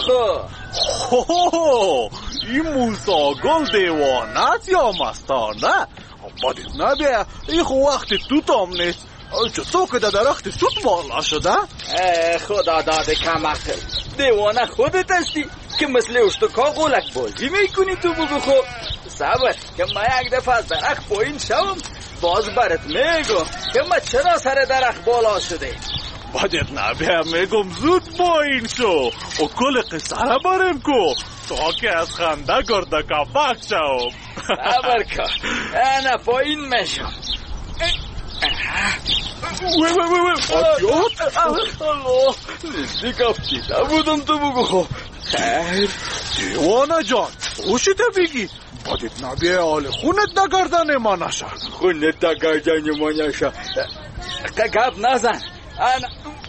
خو این موسا گل دیوانت یا مستانه؟ بادید نبیه این خو وقت تو تام نیست. چطور که در درخت سوت بالا شده؟ خدا داده کم عقل، دیوانه خودت هستی که مثل اشتکا غولک بازی میکنی. تو بگو خو صبر که من یک دفعه از درخت پایین شوم باز برات میگم که من چرا سر درخت بالا شده. بادید نبیه میگم زود پایین شو و کل قصه را بریم کو تا که از خنده گرده کپک شوم. صبر کن انا پایین میشم. وی وی وی وی آتیات الله نزدیک افتیده بودم. تو بگو خو خیر دیوانه جان خوشیده بگی بادید نبیه حال خونت دگردن ما نشه. خونت دگردن ما نشه گپ نزن. انا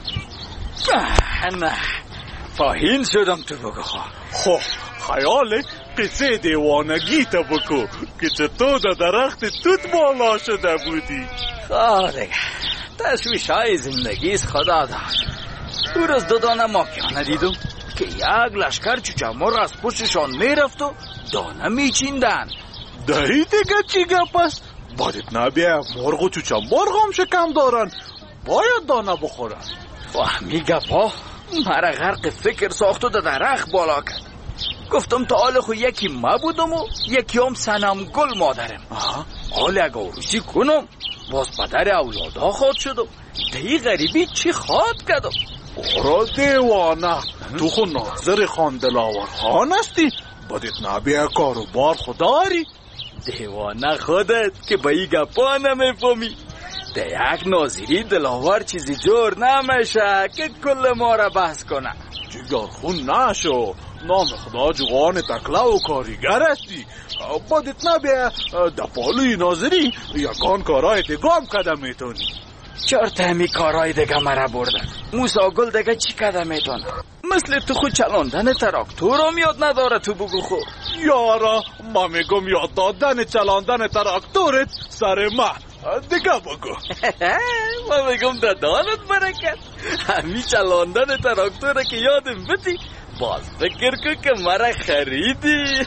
انا پایین شدم. تو بگو خو خو خیال قصه دیوانگی تا بکو که چطور در درخت توت بالا شده بودی. خواه دیگه تشویش های زندگیست خدا دار. دو روز دو دانه ماکیانه دیدم که یک لشکر چوچمار از پشتشان میرفت و دانه میچیندن. دهی دیگه چی گپ است؟ بادید نبیه مرغ و چوچمار هم شکم دارن، باید دانه بخورن. فهمی گپا مرا غرق فکر ساخت و در درخت بالا کرد. گفتم تا حال خو یکی ما بودم و یکی هم سنم گل مادرم. حال اگه عروسی کنم باز پدر اولادا خواد شدم. دی غریبی چی خواد کردم؟ برا دیوانه تو خو ناظر خان دلاور خان هستی؟ بادید نبیه کارو بار خداری. دیوانه خودت که با ای گپا نمیفهمی. ده یک ناظری دلاور چیزی جور نمیشه که کل ما را بحث کنه. جگر خون نشو، نام خدا جوان تکله و کاریگر هستی. بادید نبیه دپالوی ناظری یکان کارای دیگام کده میتونی. چرت همی کارای دیگه مرا بردن. موسا گل دیگه چی کده میتونه؟ مثل تو خود چلاندن تراکتور هم یاد نداره. تو بگو خود یارا ما میگم یاد دادن چلاندن تراکتورت سر ما دیگه بگو. ما میگم دادانت برکت همی چلاندن تراکتوره که یادم بدی باز فکر کن که مرا خریدی.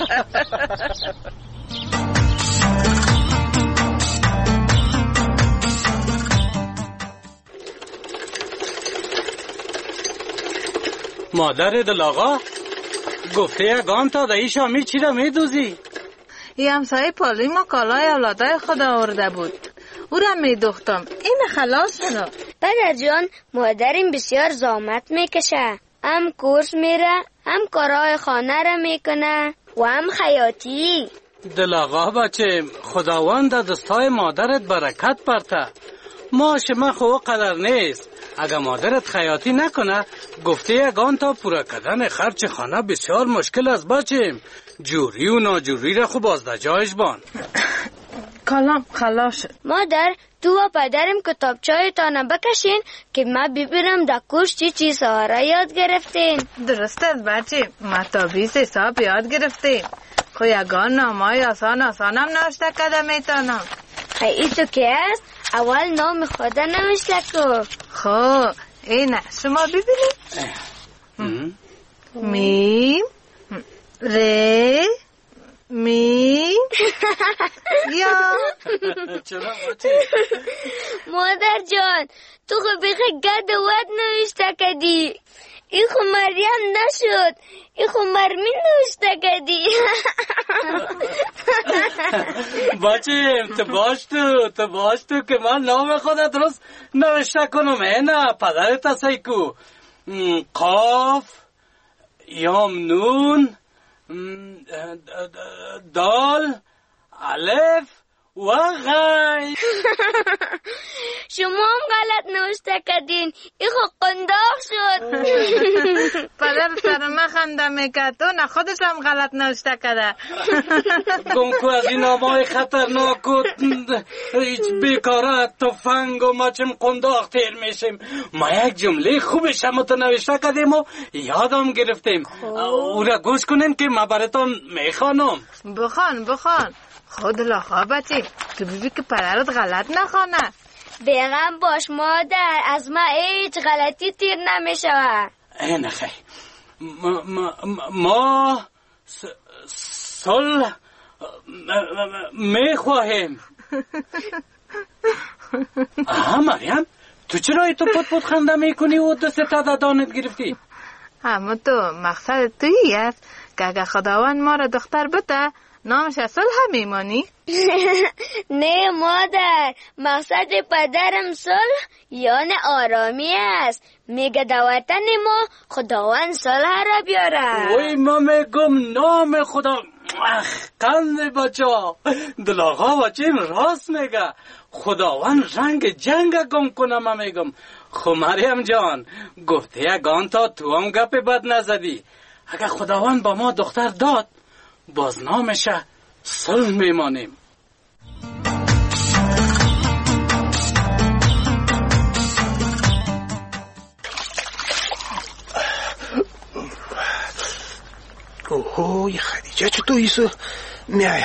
مادر دل آقا گفته یگان تا دایی شامی چی را میدوزی؟ ای همسایه پالی ما کالای اولادای خدا آورده بود، او را میدوختم. این خلاص شد. پدر جان مادرم بسیار زحمت میکشه، هم کورس میره هم کارهای خانه را میکنه و هم خیاطی. دل آقا بچه خداوند دستای مادرت برکت برته. ماش ما خو قدر نیست. اگه مادرت خیاطی نکنه گفته یگان تا پورا کردن خرچ خانه بسیار مشکل است بچه. جوری و ناجوری را خوب از جایش بان. کلام خلاص. مادر تو و پدرم کتابچای تانه بکشین که ما ببینم در کورس چی چیزها را یاد گرفتین. درسته بچه، ما تابیز حساب یاد گرفتیم. خو یگان نامای آسان آسانم نوشته کده میتونم. ای تو که است؟ اول نام خدا نوشته کو. خو اینه شما ببینید. میم ره میم یا مادر جان تو خو بیخی گد و ود نوشته کدی. این خو مریم نشد، این خو مرمین نوشته کدی. بچه تو باش تو تو باش تو که من نام خودت درست نوشته کنم. نه پدرت هستی کو. قاف یام نون دال الف و غی. شما هم غلط نوشته کردین. ای خود قنداق شد. پدر سر ما خنده میکرد تو نه خودش هم غلط نوشته کرده. گمکو از این آمای خطرناک و هیچ بیکاره تفنگ و ما چم قنداق تیر میشیم. ما یک جمله خوبش هم تو نوشته کردیم و یادم گرفتیم. او را گوش کنین که ما براتون میخوانم. بخوان بخوان. خود لاخا بچه تو بیبی که پدرت غلط نخوانه. بیغم باش مادر، از ما هیچ غلطی تیر نمیشود. این خیلی ما, ما صلح میخواهیم. آها مریم، تو چرا ای تو پود پود خنده میکنی و دست تا دانت گرفتی؟ اما تو مقصد تویی است که اگه خداوند ما را دختر بده نامش صلح میمانی؟ نه مادر، مقصد پدرم صلح یعنی آرامی است. میگه در وطن ما خداوند صلح را بیاره. وای ما میگم نام خدا. اخ قند بچا دل آقا بچیم راست میگه. خداوند رنگ جنگ گم کنه. ما میگم خو مریم جان گفته یگان تا تو هم گپ بد نزدی. اگه خداوند با ما دختر داد باز نامشه صلح میمانیم. اوه خدیجه چطور ایسو؟ نه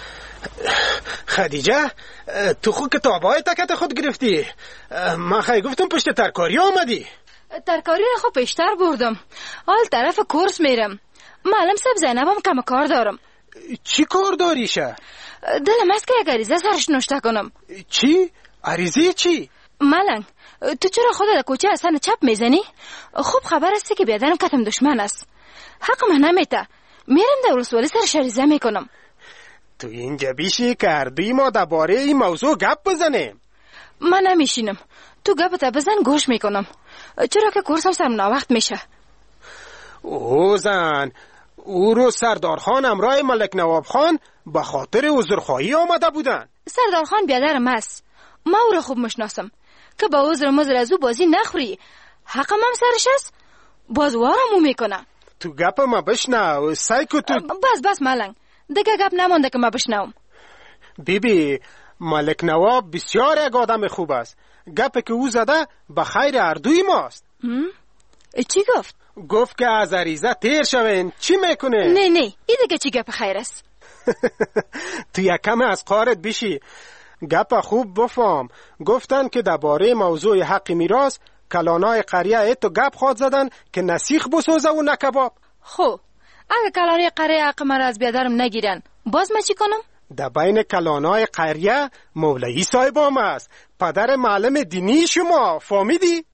خدیجه تو خود کتابای تکت خود گرفتی. من خیلی گفتم پشت ترکاری آمدی. ترکاری را خود پیشتر بردم. حال طرف کورس میرم. معلم صاحب زینبم کم کار دارم. چی کار داریشه؟ دلم است که یک عریضه سرش نوشته کنم. چی؟ عریضه چی؟ ملنگ تو چرا خود در کوچه اصلا چپ میزنی؟ خوب خبر است که بیادرم کتم دشمن است. حق من نمیته. میرم در ولسوالی سرش عریضه میکنم. تو اینجا بیشی کردی ما درباره این موضوع گپ بزنیم. من نمیشینم. تو گپ بزن گوش میکنم. چرا که کورسم سرم وقت میشه. او زن او رو سردار خان امرای ملک نواب خان به خاطر عذرخواهی آمده بودن. سردار خان بیادرم است. ما او رو خوب مشناسم که با عذر مزر از او بازی نخوری. حقم هم سرش است. باز وارمو میکنه. تو گپ ما بشنو سایکو تو. بس بس ملنگ دیگه گپ نمانده که ما بشنوم. بیبی ملک نواب بسیار یک آدم خوب است. گپ که او زده به خیر اردوی ماست. چی گفت؟ گفت که از عریضه تیر شوین. چی میکنه؟ نه نه این دیگه چی گپ خیر است؟ تو یکم از قارت بشی. گپ خوب بفهم. گفتن که درباره موضوع حق میراث کلانای قریه ایتو گپ خواد زدن که نسیخ بسوزه و نکباب. خب اگه کلانای قریه حق مرا از بیادرم نگیرن باز ما چی کنم؟ در بین کلانای قریه مولوی صاحبام است. پدر معلم دینی شما. فهمیدی؟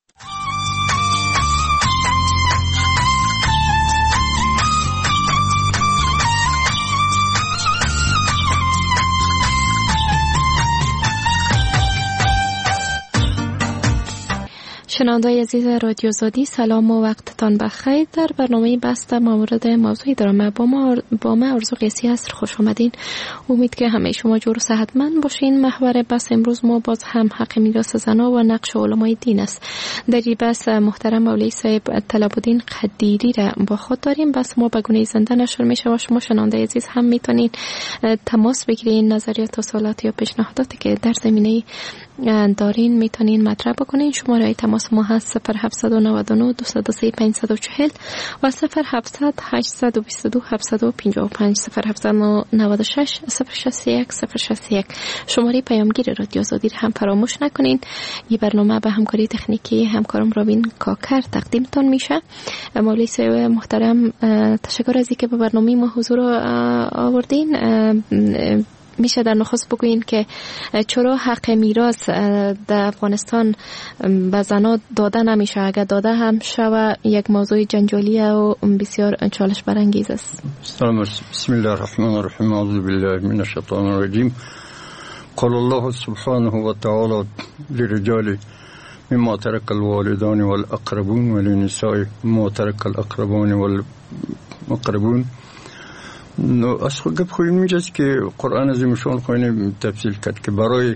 شنونده‌های عزیز رادیو زادی سلام و وقتتان بخیر. در برنامه بسته مورد موضوعی دارم. با ما با ما آرزو قیسی هست. خوش آمدین. امید که همه شما جور و صحتمند باشین. محور بحث امروز ما باز هم حق میراث زنان و نقش علمای دین است. در این بحث محترم مولوی صاحب طلب الدین قدیری را با خود داریم. بس ما به گونه زنده نشر میشه و شما شنونده عزیز هم میتونین تماس بگیرین، نظریات و سوالات یا پیشنهاداتی که در زمینه دارین میتونین مطرح بکنین. شماره تماس ما هست صفر هفت نه نه دو صفر سه پنج چهار صفر و صفر هفت هشت دو دو هفت پنج پنج صفر هفت نه شش صفر شش یک صفر شش یک. شماره پیامگیر رادیو زادی هم فراموش نکنین. این برنامه به همکاری تکنیکی همکارم رابین کاکر تقدیمتان میشه. مولوی صاحب محترم تشکر از اینکه به برنامه ما حضور آوردین. میشه در نخست بگویین که چرا حق میراث در افغانستان به زنان داده نمیشه؟ اگر داده هم شوه یک موضوع جنجالی و بسیار چالش برانگیز است. بسم الله الرحمن الرحیم. اعوذ بالله من الشیطان الرجیم. قال الله سبحانه و تعالی للرجال مما ترك الوالدان والاقربون وللنساء مما ترك الاقربون والمقربون نو از خود گپ خویم اینجاست که قرآن عظیم شان خوینه تفصیل کرد که برای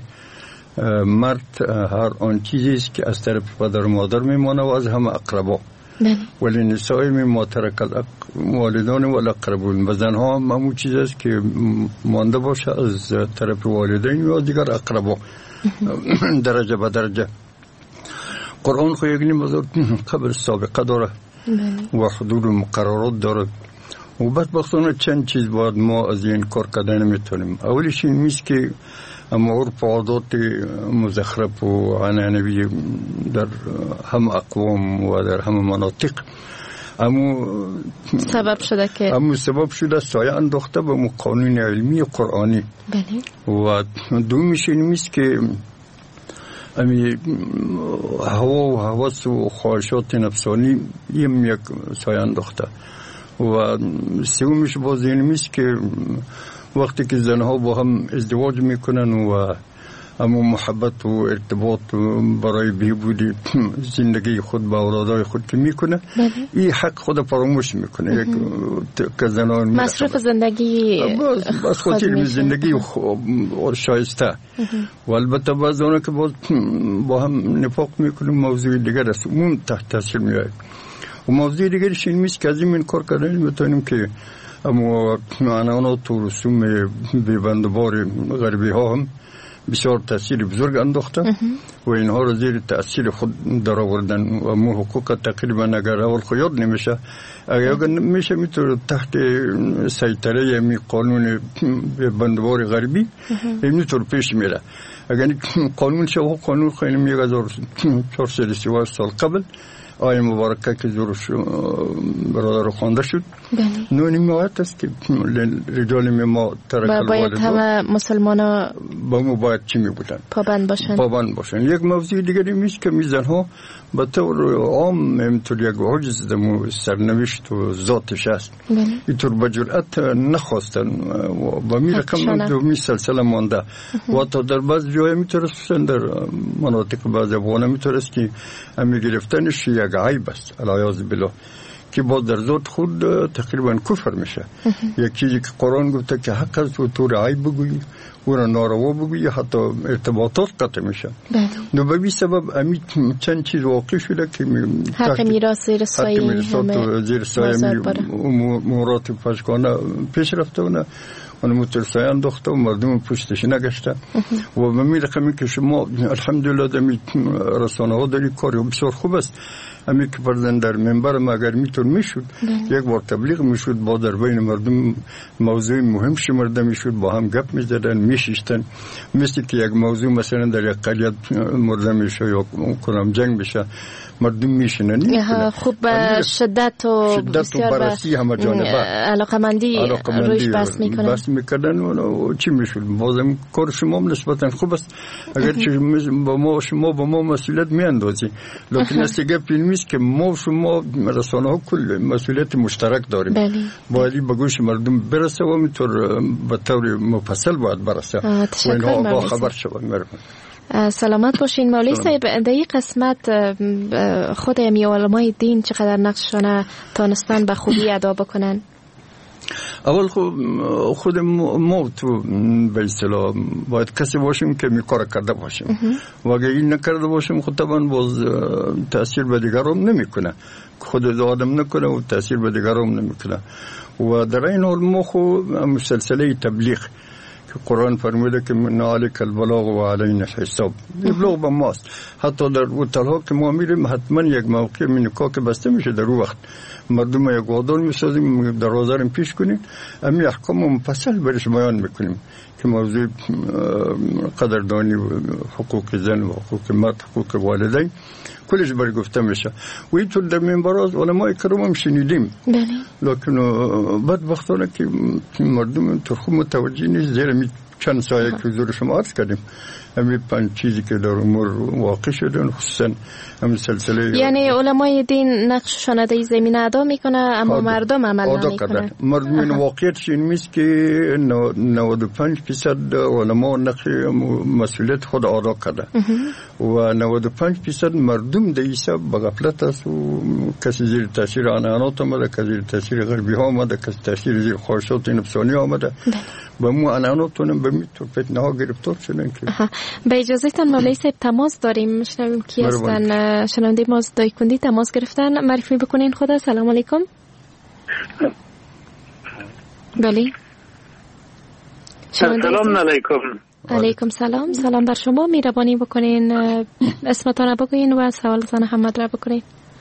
مرد هر آن چیزی است که از طرف پدر و مادر میمانه و از همه اقربا، ولی نسای مما ترک والدان و الاقربون، و زنها هم همون چیز است که مانده باشه از طرف والدین و دیگر اقربا درجه به درجه. قرآن خو یک نیم قبل سابقه داره و حدود مقررات داره و بدبختانه چند چیز باید ما از این کار کردن نمیتونیم. اولیش این میست که اما عرف عادات مزخرف و عنعنوی در هم اقوام و در هم مناطق امو سبب شده که امو سبب شده سایه انداخته به قانون علمی قرآنی. بله. و دومیش این میست که امی هوا و هوس و خواهشات نفسانی یم یک سایه انداخته. و سومیش باز این میست که وقتی که زنها با هم ازدواج میکنن و اما محبت و ارتباط برای بهبودی زندگی خود با اولادای خود که میکنه، این حق خود فراموش میکنه. یک که زنان مصرف زندگی از خاطر زندگی شایسته و البته بعض اونا که با هم نفاق میکنه موضوع دیگر است، اون تحت تاثیر میاد. و موضوع دیگرش این میست که از این کار کردن میتونیم که اما عنعنات و رسوم بیبندبار غربی ها هم بسیار تأثیر بزرگ انداخته و اینها را زیر تأثیر خود در آوردن و امو حقوق تقریبا اگر اول خیاد نمیشه، اگر میشه میتونه تحت سیطره می قانون بیبندبار غربی میتونه پیش میره. اگر قانون شو قانون خیلی میگه از چهارصد و سی و هشت سال قبل آیه مبارکه که زورش برادر خوانده شد، نو نمی‌آید است که رجال ما ترک الوالدان باید همه مسلمان ها با ما باید چی میبودن؟ پابند باشن. پابند باشن. یک موضوع دیگری میست که میزنها به طور عام همینطور یک عجز دمو سرنوشت و ذاتش است، اینطور به جرأت نخواستن و با می رقم دومی سلسله مانده و تا در بعض جای میترسن در مناطق بعض افغانه میترس که امی گرفتنش یک عیب است العیاذ بالله که با در ذات خود تقریبا کفر میشه. یک چیزی که قرآن گفته که حق است و طور عیب بگویی او را ناروا بگویی حتی ارتباطات قطع میشه. نو به بی سبب امی چند چیز واقع شده که حق میراث زیر سایه همه زیر سایه امورات پشکانه پیش رفته و نه اون مترسای انداخته و مردم پشتش نگشته و به می رقمی که شما الحمدلله دمی رسانه ها داری کاری بسیار خوب است. امی که پردن در منبر ما اگر میتون میشود یک بار تبلیغ میشود با در بین مردم موضوع مهم شمرده میشود، با هم گپ میزدن میشیشتن، مثل که یک موضوع مثلا در یک قریت مرده میشه یا کنم جنگ بشه مردم میشنن خوب شدت و بسیار بررسی همه جانبه علاقمندی روش بحث میکنن بحث میکردن و چی میشود. بازم کار شما نسبتا خوب است اگر چه با ما شما با ما مسئولیت میاندازی، لیکن است گپ این است که ما شما رسانه ها کل مسئولیت مشترک داریم. باید به گوش مردم برسه و اینطور به طور مفصل باید برسه و اینها با خبر شوند. سلامت باشین مولوی صاحب. در این قسمت خود امی علمای دین چقدر نقششان تانستن به خوبی ادا بکنن؟ اول خود خود ما تو به اصطلاح باید کسی باشیم که میکار کرده باشیم و اگر این نکرده باشیم خود طبعا باز تأثیر به دیگران نمیکنه، خود آدم نکنه و تأثیر به دیگران نمیکنه. و در این حال ما خود سلسله تبلیغ که قرآن فرموده که من علیک البلاغ و علینا الحساب، بلاغ با ماست. حتی در هتل‌ها که ما میریم حتما یک موقع مینوکا که بسته میشه در اون وقت مردم یک وادار میسازیم دروازه رو پیش کنیم، امی احکام مفصل برش بیان میکنیم که موضوع قدردانی و حقوق زن و حقوق مرد حقوق والدین کلش بر گفته میشه و اینطور در منبرات علمای کرام هم شنیدیم. لیکن بدبختانه که مردم ترخو متوجه نیست زیر می چند سایه که حضور شما عرض کردیم همین پنج چیزی که در امور واقع شدن، خصوصا همین سلسله. یعنی علمای دین نقششان در زمینه ادا میکنه اما مردم عمل نمیکنه. مردم واقعیتش این میست که نود و پنج درصد علما نقش مسئولیت خود ادا کرده و نود و پنج درصد مردم در این سب به غفلت است و کسی زیر تاثیر عنعنات آمده، کسی زیر تاثیر غربی ها آمده، کسی تاثیر زیر خواهشات نفسانی آمده. با مو عنعناتون به میتور فتنه ها گرفتار شدن. که به اجازه تان مولوی صاحب تماس داریم، میشنویم کی هستن. شنونده ما از دایکندی تماس گرفتن، معرفی بکنین خدا. سلام علیکم. بله سلام علیکم. علیکم سلام. سلام بر شما، مهربانی بکنین اسمتان بگوین و سوالتان محمد را بکنین.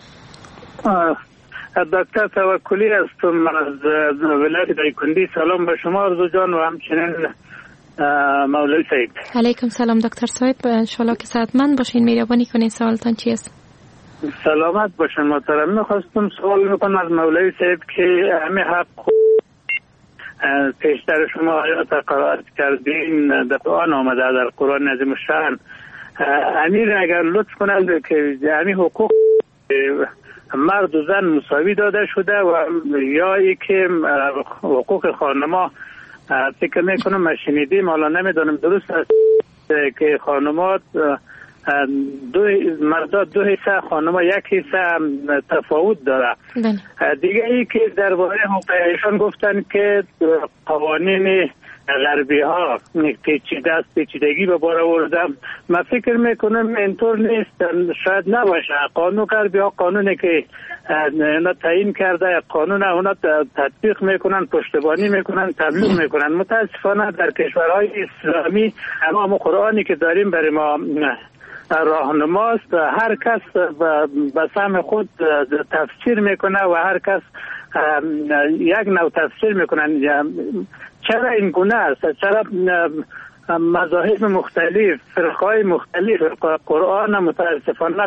دکتر توکلی هستم، من از ولایت دایکندی. سلام به شما آرزو جان و همچنین مولوی صاحب. علیکم سلام دکتر صاحب، انشالله که صحتمند باشین. مهربانی کنین سوالتان چی است؟ سلامت باشین محترم. میخواستم سوال میکنم از مولوی صاحب که همه حق پیشتر شما آیات قرائت کردین در قرآن آمده، در قرآن عظیم الشأن. امیر اگر لطف کنند که همین حقوق مرد و زن مساوی داده شده و یا ای که حقوق خانما فکر میکنم من شنیدیم، حالا نمیدونم درست است که خانمات دو مردا دو حصه، خانما یک حصه تفاوت داره. دیگه ای که درباره حقوق ایشان گفتن که قوانین غربی ها پیچیده است، پیچیدگی به بار آوردم. من فکر میکنم اینطور نیست، شاید نباشه. قانون غربی ها قانونی که اونا تعیین کرده، قانون اونا تطبیق میکنن، پشتیبانی میکنن، تبلیغ میکنن. متاسفانه در کشورهای اسلامی اما قرآنی که داریم برای ما راهنماست، هر کس به سهم خود تفسیر میکنه و هر کس یک نوع تفسیر میکنن. چرا این گونه است؟ چرا مذاهب مختلف، فرقهای مختلف قرآن متاسفانه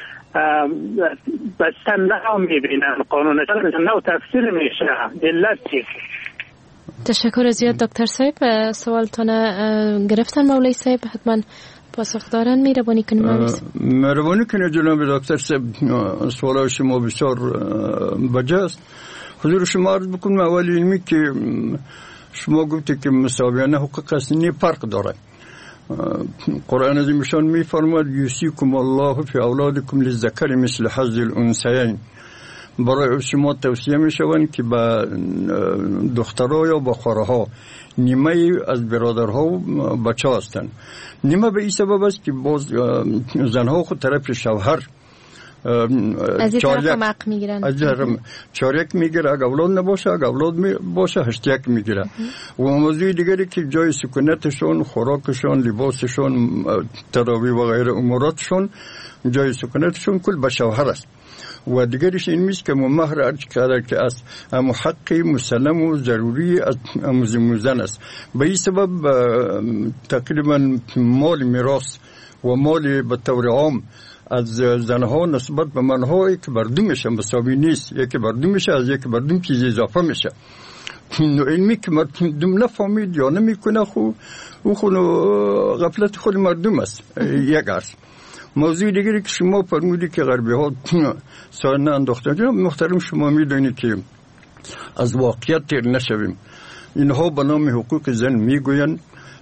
به چند نوع میبینن قانون، چرا نوع تفسیر میشه؟ علت چیست؟ تشکر زیاد دکتر صاحب، سوالتان گرفتن مولوی صاحب، حتما پاسخ دارن. مهربانی کنید مولوی صاحب. مهربانی کنید جناب دکتر صاحب، سوال شما بسیار بجاست. حضور شما عرض بکنم اولی علمی که شما گفته که مساویانه حقوق اسنی فرق داره. قرآن عظیم الشأن می فرماید یوصیکم الله فی اولادکم للذکر مثل حظ الانثیین. برای شما توصیه می شوند که با دخترها یا با خواهرها نیمه از برادرها و بچه هستند. نیمه به این سبب است که باز زنها خود طرف شوهر از این طرف هم حق میگیرن، از این چاریک میگیره، اگه اولاد نباشه، اگه اولاد باشه هشتیک میگیره. و موضوع دیگری که جای سکونتشون، خوراکشون، لباسشون، تراوی و غیره اموراتشون، جای سکونتشون کل به شوهر است. و دیگرش این میست که مهر ارچ کرده که از امو حق مسلم و ضروری از اموزن است. به این سبب تقریبا مال میراث و مال به طور عام از زنها نسبت به منها یک بردم میشه، مساوی نیست. یکی بردم میشه، از یک بردم چیز اضافه میشه. علمی که مردم نفهمید یا نمیکنه خو او خو غفلت خود مردم است. یک است. موضوع دیگری که شما فرمودی که غربی ها سایه انداختن، جناب محترم شما میدونید که از واقعیت تیر نشویم. اینها به نام حقوق زن میگوین،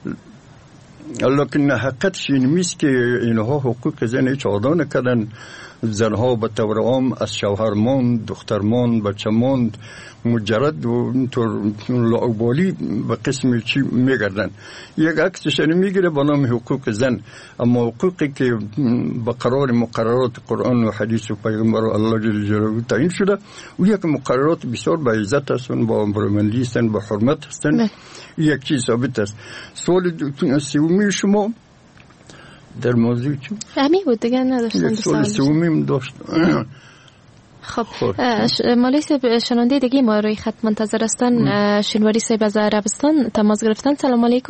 لیکن حقیقتش این میست که اینها حقوق زن هیچ ادا نکردن. زنها به طور عام از شوهر ماند، دختر ماند، بچه ماند، مجرد و اینطور لاابالی به قسم چی میگردن. یک عکسش میگیره به نام حقوق زن، اما حقوقی که به قرار مقررات قرآن و حدیث و پیغمبر الله جل جلاله تعیین شده، او یک مقررات بسیار با عزت هستن، با امرمندی هستن، با حرمت هستن. یک چیز ثابت است. سوال سومی شما در موضوع چی؟ همین بود دیگه، نداشتم سوال سومیم داشت. خب مولوی صاحب، شنونده دیگه ما روی خط منتظر هستن. شنواری صاحب از عربستان تماس گرفتن. سلام علیکم.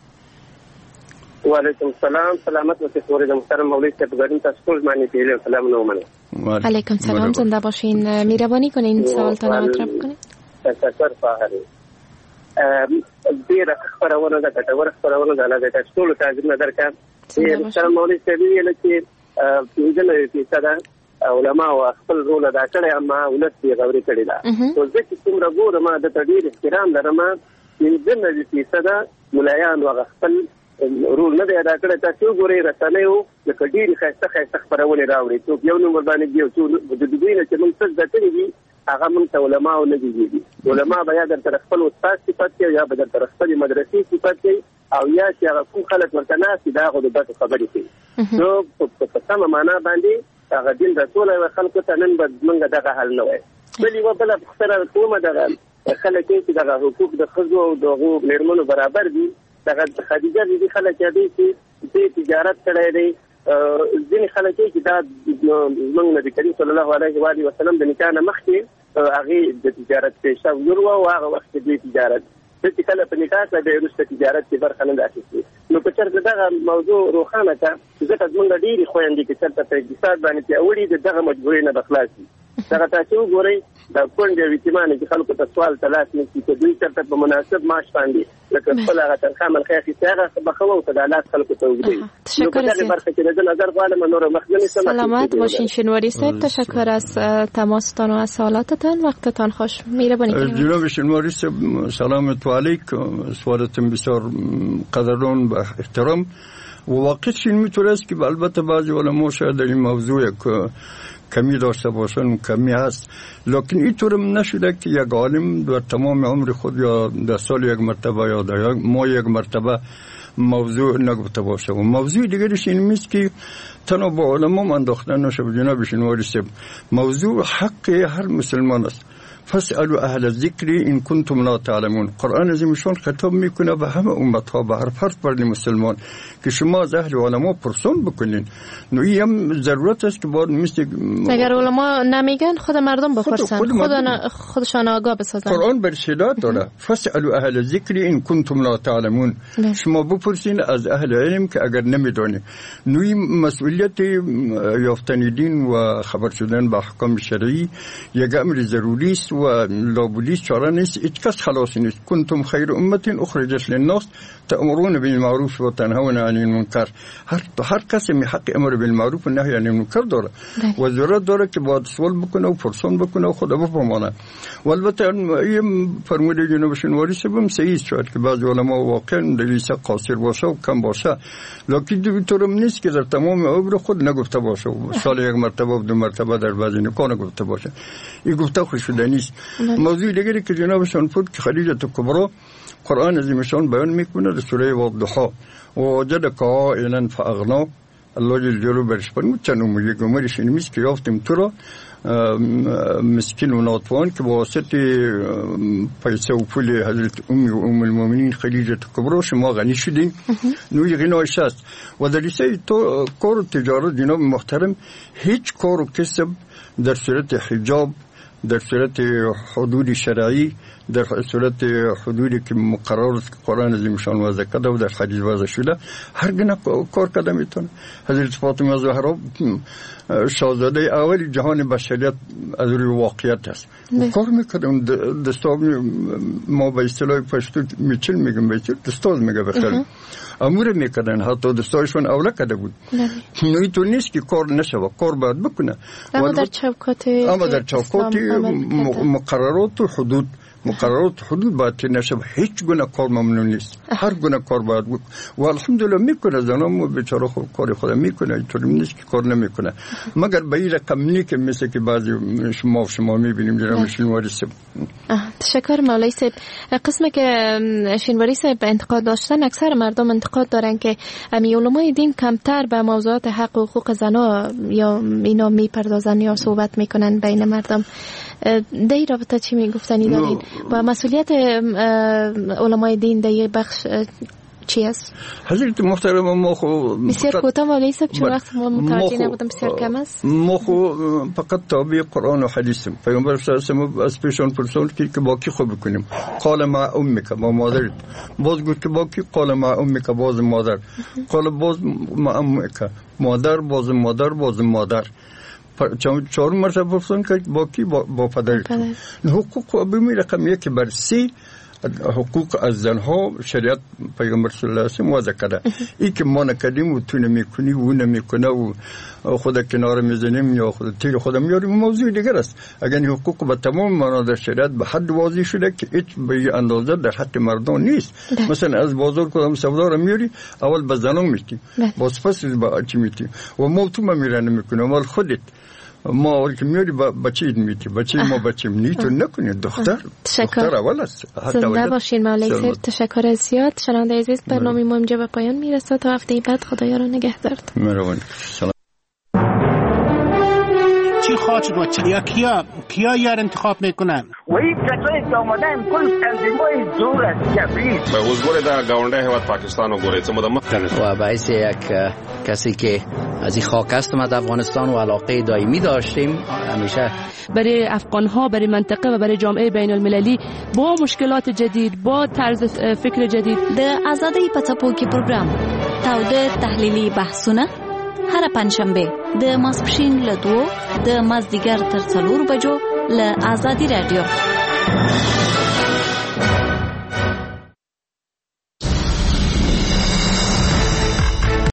و علیکم السلام. سلامت و تشکر محترم مولوی صاحب، گردیم تشکر معنی پیله سلام نومنه. علیکم سلام، زنده باشین. مهربانی کنین سوالتان مطرح کنین. تشکر فاهری. ډېره خپرونه ده، ګټوره خپرونه ده. الله دې ټولو ته اجرونه درکړي. محترم مولوي صاحب ویل چې پنځه نوي فیصده علماو خپل رول ادا کړی، اما ولس یې غوري کړې ده. نو زه چې څومره ګورم د ډېر احترام لرم، پنځه نوي فیصده ملایانو هغه خپل رول نه دی ادا کړی. تاسو وګورئ رسنیو لکه ډېرې ښایسته ښایسته خپرونې راوړي، څوک یو نوم ورباندې دي او څوک د دوی نه چې موږ څه زده کړي دي هغه موږ ته علماو نه دي. علما به یا درته خپل استاد صفت کوي یا به درته خپلې مدرسې صفت کوي او یا چې هغه کوم خلک ورته ناست دي د هغو د ګټو خبرې کوي. نو په سمه معنا باندې هغه دین رسولی وای خلکو ته، نن به زمونږ دغه حل نه وای. بل یوه بله پوښتنه کومه دغه خلک چې دغه حقوق د ښځو او د هغو مېرمنو برابر دي، دغه خدیجه بیبي خلک یادوي چې دې تجارت کړی دی. ځینې خلک چې دا زموږ نبي کریم صلی الله علیه و آله وسلم د نکاح نه مخکې هغې د تجارت پیشه ور وه او هغه وخت کې دوی تجارت چې کله په نکاح سره بیا وروسته تجارت کې برخه نه ده اخیستې. نو که چېرته دغه موضوع روښانه کړه، ځکه زموږ ډېرې خویندې چې چېرته په اقتصاد باندې پیاوړي د دغه مجبورۍ نه به خلاص وي. دغه تاسو وګورئ دا کونډې او یتیمانې چې خلکو ته سوال ته لاس نیسي، که دوی چېرته په مناسب معاش باندې لکه خپل هغه تنخوا منخوا اخیستې هغه به ښه وه او که دا لاس خلکو ته اوږدوي. نو په دغې برخه کې د زه نظر غواړم نور مخزنی سم. سلامت باشین شنواری صاحب، تشکر از تماستان و از سوالاتتان. وقتتان خوش. مهربانی کنید جناب شنواری صاحب. سلام علیکم. سوالتون بسیار قدران و احترام و واقعش این میتونه است که البته بعضی علما شاید در این موضوع کمی داشته باشن، کمی هست، لکن اینطورم نشده که یک عالم در تمام عمر خود یا در سال یک مرتبه یا در ماه یک مرتبه موضوع نگفته باشه. و موضوع دیگرش این میست که تنها با علما انداختن نشه. جناب شنواری صاحب، موضوع حق هر مسلمان است. فاسألوا اهل الذکر ان کنتم لا تعلمون. قرآن عظیمشان خطاب میکنه به همه امتها، به هر فرد فرد مسلمان که شما از اهل علما پرسان بکنین. نو این ضرورت است که باید مثل اگر علما نمیگن خود مردم بپرسن، خود خود خودشان آگاه بسازن. قرآن برشداد داره. فاسألوا اهل الذکر ان کنتم لا تعلمون. شما بپرسین از اهل علم که اگر نمیدونی. نو این مسئولیت یافتن دین و خبر شدن به احکام شرعی یک امر ضروری است و لابدی چاره نیست. هیچ کس خلاص نیست. کنتم خیر امت اخرجت للناس تأمرون بالمعروف و تنهون عن المنکر. هر هر کسی می حق امر بالمعروف و نهی عن المنکر داره و ضرورت داره که باید سوال بکنه و پرسان بکنه و خود بفهمونه. و البته این فرموده جناب شنواری صاحب صحیح شد که بعضی علما واقعا دلیسه قاصر باشه و کم باشه، لکن اینطورم نیست که در تمام عمر خود نگفته باشه و سال یک مرتبه و دو مرتبه در بعضی نکاح نگفته باشه. این گفته خوش شده نیست. موضوع دیگری که جنابشان بود که خدیجه کبرا قرآن عظیمشان بیان میکنه در سوره والضحی و وجدک عائلا فاغنا. الله جل جلاله برش فرمود چنم یک عمرش این میست که یافتیم تو را مسکین و ناتوان که با واسطه پیسه و پول حضرت امی و ام المؤمنین خدیجه کبرا شما غنی شدین. نوی غنایش است. و در لیسه تو کار تجارت جناب محترم هیچ کار و کسب در صورت حجاب، در صورت حدود شرعی، در صورت حدودی که مقرر است که قرآن عظیمشان وضع کرده و در حدیث وضع شده هر گونه کار کرده میتونه. حضرت فاطمه زهرا شاهزاده اول جهان بشریت از روی واقعیت است. کار میکردم دستاز ما به اصطلاح پشتو میچل میگم بیچل دستاز میگه بخیر امور میکردن، حتی دستایشون اوله کرده بود. نوی تو نیست که کار نشوه، کار باید بکنه. اما در چوکات اما در چوکات مقررات و حدود مقررات حدود باید که نشه. هیچ گونه کار ممنوع نیست. هر گونه کار باید بود و الحمدلله میکنه. زنم بیچاره خود کار خود میکنه، اینطوری نیست که کار نمیکنه، مگر به این رقم نی که مثل که بعضی شما شما میبینیم جناب شنواری صاحب. تشکر مولوی صاحب. قسمی که شنواری صاحب انتقاد داشتن، اکثر مردم انتقاد دارن که امی علمای دین کمتر به موضوعات حق و حقوق زنا یا اینا میپردازن یا صحبت میکنن بین مردم. در این رابطه چی میگفتنی دارین و مسئولیت علمای دین در یک بخش چی است؟ حضرت محترم ما خو بسیار کوتاه مولوی صاحب چون وقت ما متوجه نبودم بسیار کم است. ما خو فقط تابع قرآن و حدیثم. پیامبر صلی الله علیه و آله از پیشان پرسون که که با کی خوب بکنیم. قال مع امک با مادرت. باز گفت که با کی؟ قال مع امک باز مادر. قال باز مع امک مادر باز مادر باز مادر. چهار مرتبه پرسون که با کی؟ با, با پدرت. حقوق به می رقم یک بر سی حقوق از زنها شریعت پیغمبر صلی الله علیه و سلم وضع کرده. این که ما نکردیم و تو نمیکنی و اون نمیکنه و خود کنار میزنیم یا خود تیر خود میاریم موضوع دیگر است. اگر این حقوق به تمام معنا در شریعت به حد واضح شده که هیچ به اندازه در حق مردان نیست. مثلا از بازار کدام سودا رو میاری اول به زنان میتیم باز پس به چی میتیم و ما تو میرن نمیکنه اول خودت ما اول که میاری بچه اید میتی بچه ما بچه نیتو نکنید دختر دختر اول است. زنده باشین مولای خیر. تشکر زیاد. شنونده عزیز برنامه ما اینجا به پایان میرسه تا هفته بعد خدایا رو نگهدار. مهربان. چی خواهد شد و چی یا کیا کیا یار انتخاب میکنن و این کسایی که آمدن کل تنظیمای زور است کبریز به حضور در گاونده هیواد پاکستان و گوریت مدام و باعث یک کسی که از این خاک است ما در افغانستان و علاقه دائمی داشتیم همیشه برای افغان ها برای منطقه و برای جامعه بین المللی با مشکلات جدید با طرز فکر جدید د آزادۍ په څپو کې پروګرام تاوده تحلیلي بحثونه هر پنځشنبه د ماسپښین له دوو د مازدیګر تر څلور بجو له آزادي رادیو